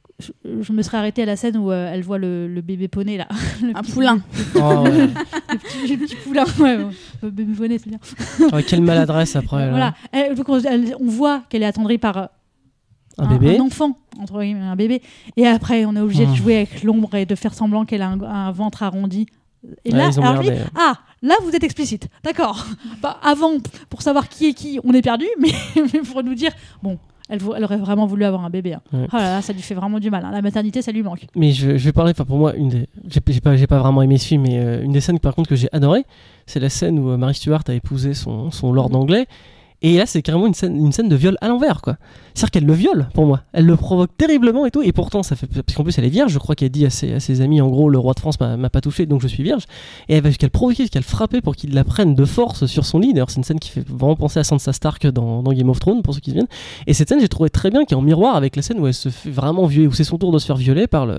je me serais arrêtée à la scène où elle voit le bébé poney là. Un poulain. Oh, ouais. Le petit poulain, ouais. Le bébé poney, c'est bien. Oh, quelle maladresse après. là. Voilà. Donc, on voit qu'elle est attendrie par Un bébé. un enfant, entre guillemets, un bébé. Et après, on est obligé de jouer avec l'ombre et de faire semblant qu'elle a un ventre arrondi. Et Ouais, là, ils ont alors je dis, merdé. là, vous êtes explicite. D'accord. Bah, avant, pour savoir qui est qui, on est perdu, mais pour nous dire, bon, elle aurait vraiment voulu avoir un bébé. Hein. Ouais. Oh là là, ça lui fait vraiment du mal. Hein. La maternité, ça lui manque. Mais je vais parler, enfin pour moi, j'ai pas vraiment aimé ce film, mais une des scènes par contre que j'ai adoré, c'est la scène où Mary Stuart a épousé son lord anglais. Et là, c'est carrément une scène de viol à l'envers, quoi. C'est-à-dire qu'elle le viole, pour moi. Elle le provoque terriblement et tout. Et pourtant, ça fait. Parce qu'en plus, elle est vierge. Je crois qu'elle dit à ses amis, en gros, le roi de France m'a pas touché, donc je suis vierge. Et elle va jusqu'à le provoquer, jusqu'à le frapper pour qu'il la prenne de force sur son lit. D'ailleurs, c'est une scène qui fait vraiment penser à Sansa Stark dans Game of Thrones, pour ceux qui se viennent. Et cette scène, j'ai trouvé très bien, qui est en miroir avec la scène où elle se fait vraiment violer, où c'est son tour de se faire violer par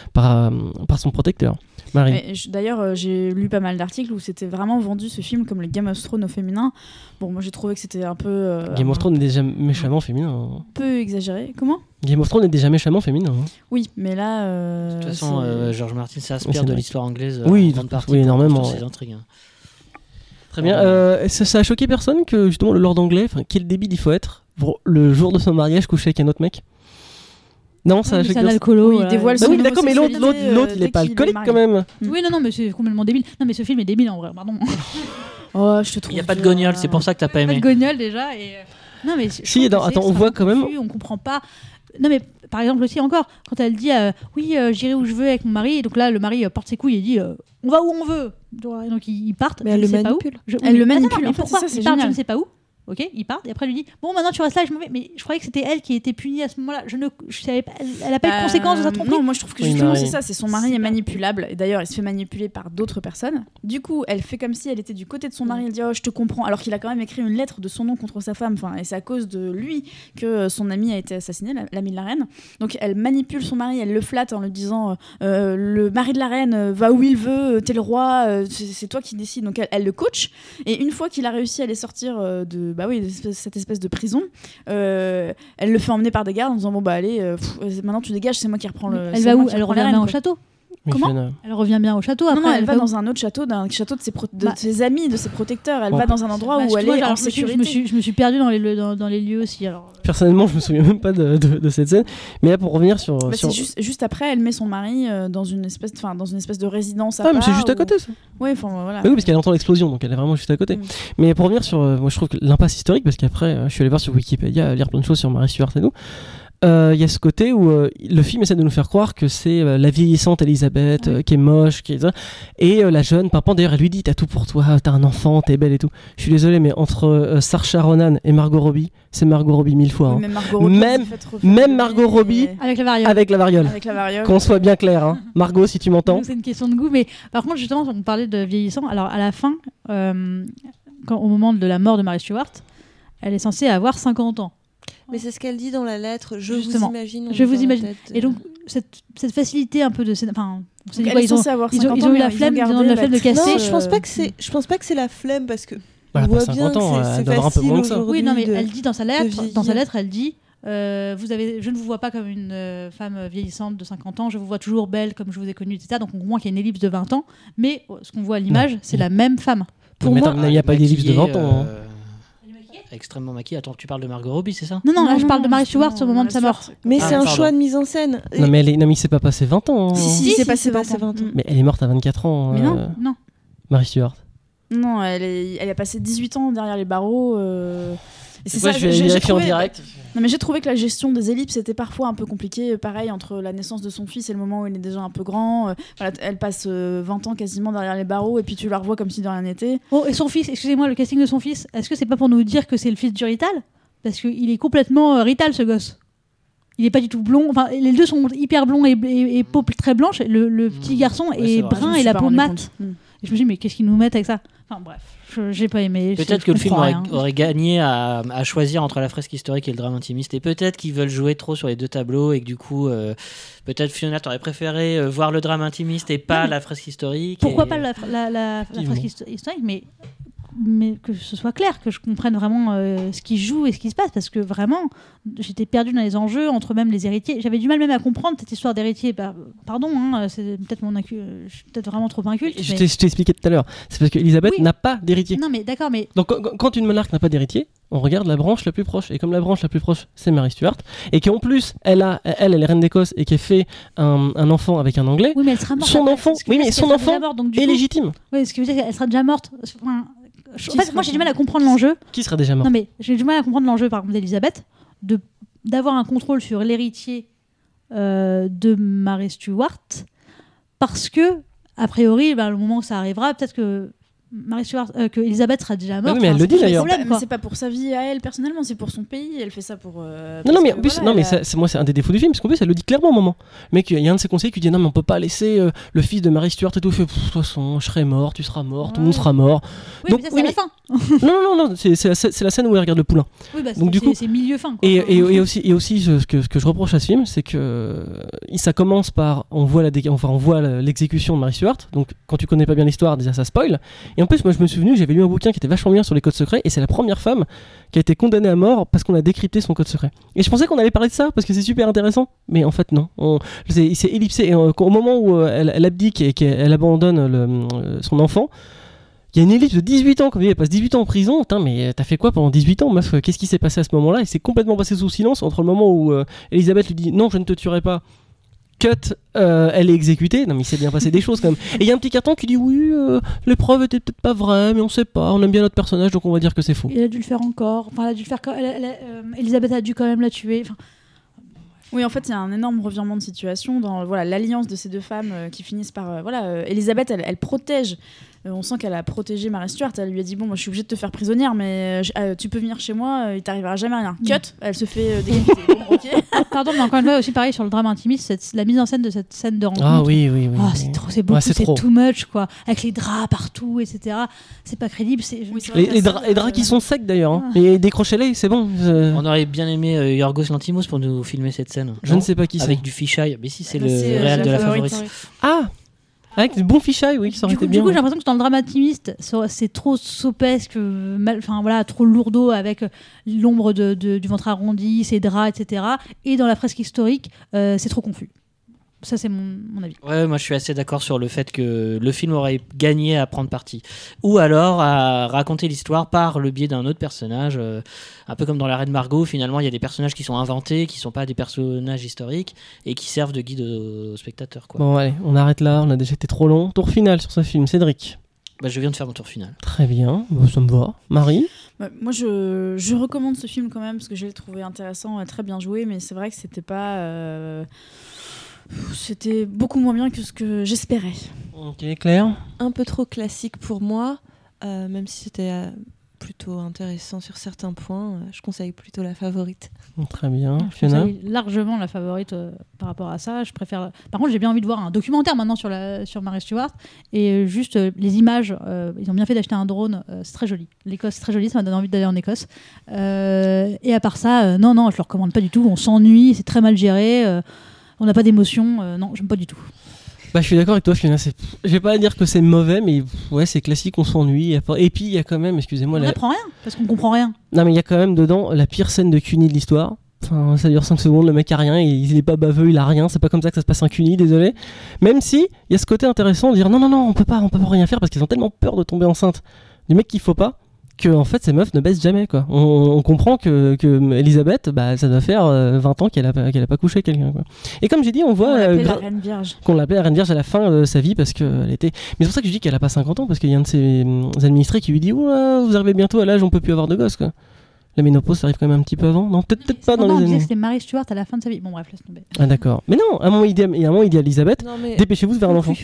son protecteur. Marie. D'ailleurs, j'ai lu pas mal d'articles où c'était vraiment vendu ce film comme le Game of Thrones au féminin. Bon, moi j'ai trouvé que c'était un peu. Game of Thrones est déjà méchamment féminin. Hein. Un peu exagéré. Comment ? Game of Thrones est déjà méchamment féminin. Hein. Oui, mais là. De toute façon, George Martin Oui, s'inspire c'est de vrai. l'histoire anglaise Oui, en grande partie oui, pour énormément, construire ouais. ses intrigues. Hein. Très bien. Ça a choqué personne que justement le lord anglais, quel débile il faut être pour le jour de son mariage coucher avec un autre mec. Non, ça a C'est choqué un personne. alcoolo. Oui, il voilà. dévoile Bah son oui, d'accord, mais l'autre, homosexualité, il est dès pas qu'il est alcoolique marié. quand même. Oui, non, mais c'est complètement débile. Non, mais ce film est débile en vrai, pardon. Oh, je te trouve. Il n'y a pas de gognole, c'est pour ça que t'as pas Pas de aimé. gognole déjà. Et... Non, mais Si, attends, on voit quand même. On comprend pas. Non, mais par exemple aussi encore, quand elle dit oui, j'irai où je veux avec mon mari, et donc là, le mari porte ses couilles et dit on va où on veut. Et donc ils partent. Mais je elle ne le sais pas où. manipule. Elle le Attends, manipule, mais en fait, pourquoi c'est ça, c'est ils partent, je génial. ne sais pas où. Ok, il part et après elle lui dit bon maintenant tu restes là, je m'en vais. Mais je croyais que c'était elle qui était punie à ce moment-là. Je savais pas, elle a pas eu de conséquences de sa tromperie. Non, moi je trouve que Oui, justement Marie. c'est ça, c'est son mari est manipulable et d'ailleurs il se fait manipuler par d'autres personnes. Du coup, elle fait comme si elle était du côté de son mari, elle dit oh je te comprends alors qu'il a quand même écrit une lettre de son nom contre sa femme, enfin et c'est à cause de lui que son ami a été assassiné, l'ami de la reine. Donc elle manipule son mari, elle le flatte en lui disant le mari de la reine va où il veut, t'es le roi, c'est toi qui décides. Donc elle le coach et une fois qu'il a réussi à les sortir de cette espèce de prison, elle le fait emmener par des gardes en disant bon bah allez maintenant tu dégages, c'est moi qui reprends le. Elle c'est va moi où? qui Elle reprends la revient reine, au quoi. château. Mais Comment Fiona- Elle revient bien au château après. Non, elle va fait- dans un autre château, d'un château de Bah, ses amis, de ses protecteurs. Elle Bon. va dans un endroit Bah, où tu elle vois, est genre, en je me suis- sécurité. Je me suis perdue dans les lieux aussi. Alors. Personnellement, je me souviens même pas de cette scène. Mais là, pour revenir sur. Bah, sur... c'est juste après, elle met son mari dans une espèce de résidence à Ah, mais c'est part juste à où- côté, ça. Ouais, enfin voilà. Bah oui, parce qu'elle entend l'explosion, donc elle est vraiment juste à côté. Mm. Mais pour revenir sur. Moi, je trouve que l'impasse historique, parce qu'après, je suis allé voir sur Wikipédia, lire plein de choses sur Mary Stuart et tout. Il y a ce côté où le film essaie de nous faire croire que c'est la vieillissante Elisabeth Oui. qui est moche, et la jeune Pimpant, d'ailleurs, elle lui dit t'as tout pour toi, t'as un enfant, t'es belle et tout. Je suis désolé, mais entre Saoirse Ronan et Margot Robbie, c'est Margot Robbie 1000 fois. Oui, hein. même Margot Robbie, Même- elle s'est fait refaire même le Margot nez, Robbie, Avec la variole. Avec la variole. avec la variole. Qu'on soit bien clair, hein. Margot, si tu m'entends. Donc, c'est une question de goût, mais par contre, justement, on parlait de vieillissant. Alors, à la fin, au moment de la mort de Mary Stuart, elle est censée avoir 50 ans. Mais c'est ce qu'elle dit dans la lettre. Je Justement. vous imagine. Je vous dans la imagine. tête, Et donc, cette facilité un peu de. Enfin, on s'est dit Donc, quoi, elle est censée avoir ils ont 50 eu ans, la mais flemme, gardé ils ont eu la flemme de l'actrice, casser. Non, je pense pas que c'est la flemme parce que Bah, on pas voit 50 bien que ans, elle c'est doit avoir un peu facile moins que ça. aujourd'hui. Oui, non, mais de- elle dit dans sa lettre, vieillir. elle dit je ne vous vois pas comme une femme vieillissante de 50 ans, je vous vois toujours belle comme je vous ai connue, etc. Donc, au moins qu'il y a une ellipse de 20 ans, mais ce qu'on voit à l'image, c'est la même femme. Pour Mais moi, attends, il n'y a pas d'ellipse de 20 ans. hein. Extrêmement maquillée. Attends, tu parles de Margot Robbie, c'est ça? non, là, je parle de Mary justement, Stuart au moment de sa mort. Mais Ah, c'est un pardon. choix de mise en scène. Non, mais il s'est pas passé 20 ans. hein. Si, c'est passé 20 ans. Mais elle est morte à 24 ans, Mais non. Non. Mary Stuart. Non, elle a passé 18 ans derrière les barreaux. Et c'est Moi, ça, je vais j'ai vérifier en trouvé- direct. Non, mais j'ai trouvé que la gestion des ellipses était parfois un peu compliquée. Pareil, entre la naissance de son fils et le moment où il est déjà un peu grand. Voilà, elle passe 20 ans quasiment derrière les barreaux et puis tu la revois comme si de rien n'était. Oh, et son fils, excusez-moi, le casting de son fils, est-ce que c'est pas pour nous dire que c'est le fils du Rital? Parce qu'il est complètement Rital, ce gosse. Il est pas du tout blond. Enfin, les deux sont hyper blonds et peau très blanche. Le petit garçon Ouais, est c'est vrai. Je brun me et suis la pas peau rendu mate. compte. Et je me dis, mais qu'est-ce qu'ils nous mettent avec ça? Enfin, bref, j'ai pas aimé. Peut-être je que le film comprends aurait, rien. aurait gagné à choisir entre la fresque historique et le drame intimiste. Et peut-être qu'ils veulent jouer trop sur les deux tableaux et que du coup, peut-être Fiona t'aurais préféré voir le drame intimiste et pas Non, mais la fresque historique. Pourquoi et- pas la Effectivement. fresque historique, mais que ce soit clair, que je comprenne vraiment ce qui se joue et ce qui se passe, parce que vraiment, j'étais perdue dans les enjeux, entre même les héritiers. J'avais du mal même à comprendre cette histoire d'héritier. Bah, pardon, hein, c'est peut-être je suis peut-être vraiment trop inculte. Je mais- t'ai expliqué tout à l'heure. C'est parce qu'Elisabeth Oui. n'a pas d'héritier. Non, mais d'accord, mais Donc quand une monarque n'a pas d'héritier, on regarde la branche la plus proche. Et comme la branche la plus proche, c'est Mary Stuart, et qu'en plus, elle est reine d'Écosse et qu'elle fait un enfant avec un Anglais, oui, mais elle sera morte. son après. enfant, Ce qui oui, veut mais dire son qu'elle sera enfant déjà morte, donc, du est coup- légitime. Oui, ce qui veut dire qu'elle sera déjà morte. Enfin, en fait, sera moi, j'ai du mal déjà à comprendre l'enjeu. Qui sera déjà mort? Non, mais j'ai du mal à comprendre l'enjeu, par exemple, d'Elisabeth, d'avoir un contrôle sur l'héritier de Mary Stuart, parce que, a priori, le moment où ça arrivera, peut-être que que Elisabeth sera déjà morte. oui, mais elle Enfin, le dit, c'est pas le d'ailleurs. problème, Mais quoi. c'est pas pour sa vie à elle personnellement, c'est pour son pays. Elle fait ça pour. Non, mais en plus, non, mais moi, c'est un des défauts du film, parce qu'en plus, elle le dit clairement au moment. Mec, il y a un de ses conseillers qui dit non, mais on peut pas laisser le fils de Mary Stuart et tout. Il fait, de toute façon, je serai mort, tu seras mort, tout le monde sera mort. Oui, Donc, mais ça, c'est oui, à la fin. Non, c'est la scène où elle regarde le poulin. Oui, bah, Donc, du coup- c'est milieu-fin. Et aussi ce que je reproche à ce film, c'est que ça commence par on voit l'exécution de Mary Stuart. Donc quand tu connais pas bien l'histoire, déjà ça spoil. Et en plus, moi je me suis souvenu, j'avais lu un bouquin qui était vachement bien sur les codes secrets, et c'est la première femme qui a été condamnée à mort parce qu'on a décrypté son code secret. Et je pensais qu'on allait parler de ça parce que c'est super intéressant, mais en fait non. C'est ellipsé. Et au moment où elle abdique et qu'elle abandonne son enfant. Il y a une élite de 18 ans, comme elle passe 18 ans en prison. Putain, mais t'as fait quoi pendant 18 ans, meuf? Qu'est-ce qui s'est passé à ce moment-là? Et c'est complètement passé sous silence entre le moment où Elisabeth lui dit non, je ne te tuerai pas. Cut, elle est exécutée. Non, mais il s'est bien passé des choses quand même. Et il y a un petit carton qui dit oui, l'épreuve était peut-être pas vraie, mais on sait pas. On aime bien notre personnage, donc on va dire que c'est faux. Il a dû le faire encore. Enfin, elle a dû le faire. Elisabeth a dû quand même la tuer. Enfin, Oui, en fait, il y a un énorme revirement de situation dans l'alliance de ces deux femmes qui finissent par. Elisabeth, elle protège. On sent qu'elle a protégé Mary Stuart. Elle lui a dit bon, moi, je suis obligée de te faire prisonnière, mais tu peux venir chez moi, il t'arrivera jamais rien. Cut, elle se fait décapiter. Bon, ok. pardon, mais encore une fois, aussi pareil sur le drame intimiste, la mise en scène de cette scène de rencontre. Ah oui. Ah, c'est trop, c'est beaucoup, Ouais, c'est c'est trop. too much, quoi. Avec les draps partout, etc. C'est pas crédible. Oui, c'est vrai Les qu'il y a ça, les draps qui sont secs d'ailleurs. Hein. Ah. Et décrochez-les, c'est bon. On aurait bien aimé Yorgos Lanthimos pour nous filmer cette scène. Je non ne sais pas qui c'est. Avec du fisheye. Mais si, c'est Bah, le c'est, réel de la favorite. Ah, avec du bon fichaille, oui, ça aurait été Du bien. coup, j'ai l'impression que dans le drame intimiste, c'est trop sopesque, enfin voilà, trop lourdeau avec l'ombre du ventre arrondi, ses draps, etc. Et dans la fresque historique, c'est trop confus. Ça, c'est mon avis. Ouais, moi je suis assez d'accord sur le fait que le film aurait gagné à prendre parti. Ou alors à raconter l'histoire par le biais d'un autre personnage. Un peu comme dans l'arrêt de Margot, finalement il y a des personnages qui sont inventés, qui sont pas des personnages historiques et qui servent de guide aux spectateurs. Quoi. Bon, allez, on arrête là, on a déjà été trop long. Tour final sur ce film, Cédric. Bah, je viens de faire mon tour final. Très bien, bon, ça me va. Marie? Moi, je recommande ce film quand même parce que je l'ai trouvé intéressant et très bien joué, mais c'est vrai que c'était pas. C'était beaucoup moins bien que ce que j'espérais. Ok, Claire? Un peu trop classique pour moi, même si c'était plutôt intéressant sur certains points. Je conseille plutôt La Favorite. Très bien. Je Fiona? conseille largement La Favorite par rapport à ça. Je préfère. Par contre, j'ai bien envie de voir un documentaire maintenant sur Mary Stuart. Et juste les images, ils ont bien fait d'acheter un drone. C'est très joli. L'Écosse, c'est très joli. Ça m'a donné envie d'aller en Écosse. Et à part ça, non, je le recommande pas du tout. On s'ennuie, c'est très mal géré. On n'a pas d'émotion. Non, j'aime pas du tout. Bah, je suis d'accord avec toi, Fiona. Je vais pas dire que c'est mauvais, mais ouais, c'est classique, on s'ennuie. Et puis, il y a quand même, excusez-moi... On n'apprend rien, parce qu'on comprend rien. Non, mais il y a quand même dedans la pire scène de CUNY de l'histoire. Enfin, ça dure 5 secondes, le mec a rien, il est pas baveux, il a rien. C'est pas comme ça que ça se passe un CUNY, désolé. Même si, il y a ce côté intéressant de dire non, on peut pas rien faire parce qu'ils ont tellement peur de tomber enceinte du mec qu'il faut pas, que en fait ces meufs ne baissent jamais, quoi. On comprend que Elisabeth, bah, ça doit faire 20 ans qu'elle a pas couché avec quelqu'un, quoi. Et comme j'ai dit, on voit On l'appelait la Reine Vierge. qu'on l'appelait la Reine Vierge à la fin de sa vie parce qu'elle était... Mais c'est pour ça que je dis qu'elle a pas 50 ans, parce qu'il y a un de ses administrés qui lui dit ouah, vous arrivez bientôt à l'âge où on peut plus avoir de gosses, quoi. La ménopause, ça arrive quand même un petit peu avant. Non, peut-être pas dans Non, on les disait années. que c'était Mary Stuart à la fin de sa vie. Bon, bref, laisse tomber. Ah d'accord. Mais non, à un moment il dit à Elisabeth, Non, mais... dépêchez-vous de faire un enfant.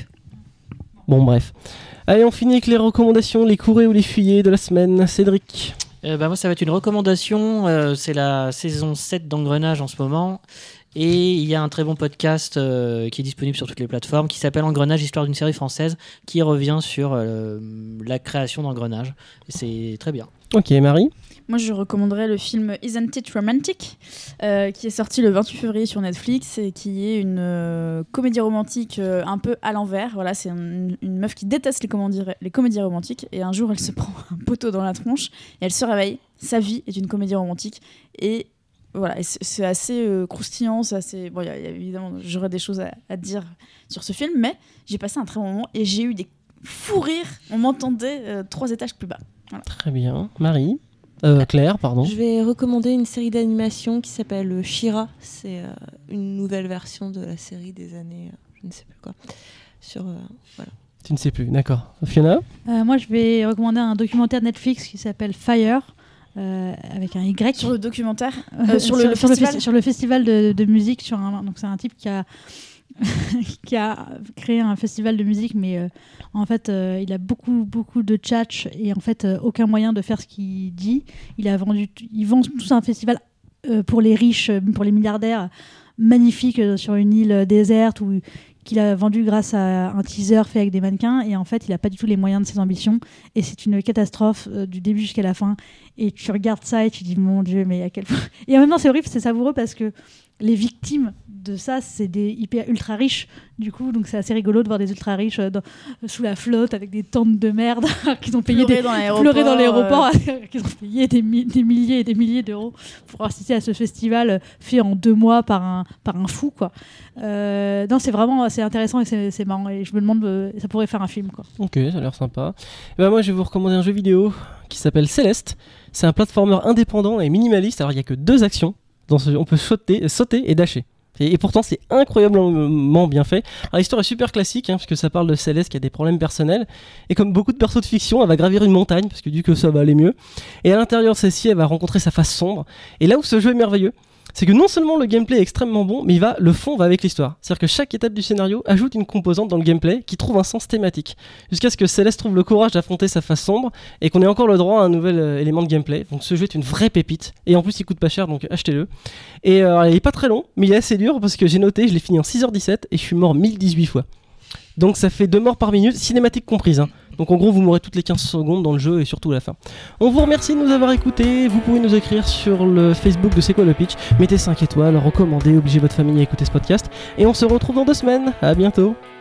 Bon bref. Allez, on finit avec les recommandations, les courriers ou les fuyers de la semaine. Cédric? Moi, ça va être une recommandation. C'est la saison 7 d'Engrenage en ce moment. Et il y a un très bon podcast qui est disponible sur toutes les plateformes qui s'appelle Engrenage, histoire d'une série française, qui revient sur la création d'Engrenage. Et c'est très bien. Ok, Marie? Moi, je recommanderais le film Isn't It Romantic, qui est sorti le 28 février sur Netflix et qui est une comédie romantique un peu à l'envers. Voilà, c'est une meuf qui déteste les comédies romantiques et un jour, elle se prend un poteau dans la tronche et elle se réveille. Sa vie est une comédie romantique et voilà, et c'est assez croustillant, c'est assez... Bon, évidemment, j'aurais des choses à dire sur ce film, mais j'ai passé un très bon moment et j'ai eu des fous rires. On m'entendait 3 étages plus bas. Voilà. Très bien. Marie? Claire, pardon. Je vais recommander une série d'animation qui s'appelle She-Ra. C'est une nouvelle version de la série des années, je ne sais plus quoi. Voilà. Tu ne sais plus, d'accord. Fiona? Moi, je vais recommander un documentaire Netflix qui s'appelle Fire, avec un Y. Sur le documentaire Sur le festival de musique. Donc, c'est un type qui a qui a créé un festival de musique, mais en fait il a beaucoup de tchatch et en fait aucun moyen de faire ce qu'il dit. Il vend tout un festival pour les riches, pour les milliardaires, magnifique sur une île déserte qu'il a vendu grâce à un teaser fait avec des mannequins, et en fait il n'a pas du tout les moyens de ses ambitions et c'est une catastrophe du début jusqu'à la fin, et tu regardes ça et tu dis mon Dieu, mais à quel point... Et en même temps c'est horrible, c'est savoureux parce que les victimes de ça, c'est des hyper ultra riches, du coup, donc c'est assez rigolo de voir des ultra riches sous la flotte avec des tentes de merde qu'ils ont payé pleurer dans l'aéroport, qu'ils ont payé des milliers et des milliers d'euros pour assister à ce festival fait en 2 mois par un fou, quoi. Non, c'est intéressant et c'est marrant, et je me demande, ça pourrait faire un film, quoi. Ok, ça a l'air sympa. Et moi, je vais vous recommander un jeu vidéo qui s'appelle Céleste. C'est un platformer indépendant et minimaliste. Alors, il n'y a que 2 actions. On peut sauter et dasher. Et pourtant, c'est incroyablement bien fait. Alors, l'histoire est super classique, parce que ça parle de Céleste qui a des problèmes personnels. Et comme beaucoup de persos de fiction, elle va gravir une montagne, parce que du coup, ça va aller mieux. Et à l'intérieur de celle-ci, elle va rencontrer sa face sombre. Et là où ce jeu est merveilleux, c'est que non seulement le gameplay est extrêmement bon, mais le fond va avec l'histoire. C'est-à-dire que chaque étape du scénario ajoute une composante dans le gameplay qui trouve un sens thématique. Jusqu'à ce que Céleste trouve le courage d'affronter sa face sombre et qu'on ait encore le droit à un nouvel élément de gameplay. Donc ce jeu est une vraie pépite. Et en plus, il coûte pas cher, donc achetez-le. Et il est pas très long, mais il est assez dur parce que j'ai noté, je l'ai fini en 6h17 et je suis mort 1018 fois. Donc ça fait 2 morts par minute, cinématique comprise. Donc en gros, vous mourrez toutes les 15 secondes dans le jeu et surtout à la fin. On vous remercie de nous avoir écoutés. Vous pouvez nous écrire sur le Facebook de C'est quoi le pitch. Mettez 5 étoiles, recommandez, obligez votre famille à écouter ce podcast. Et on se retrouve dans 2 semaines. À bientôt.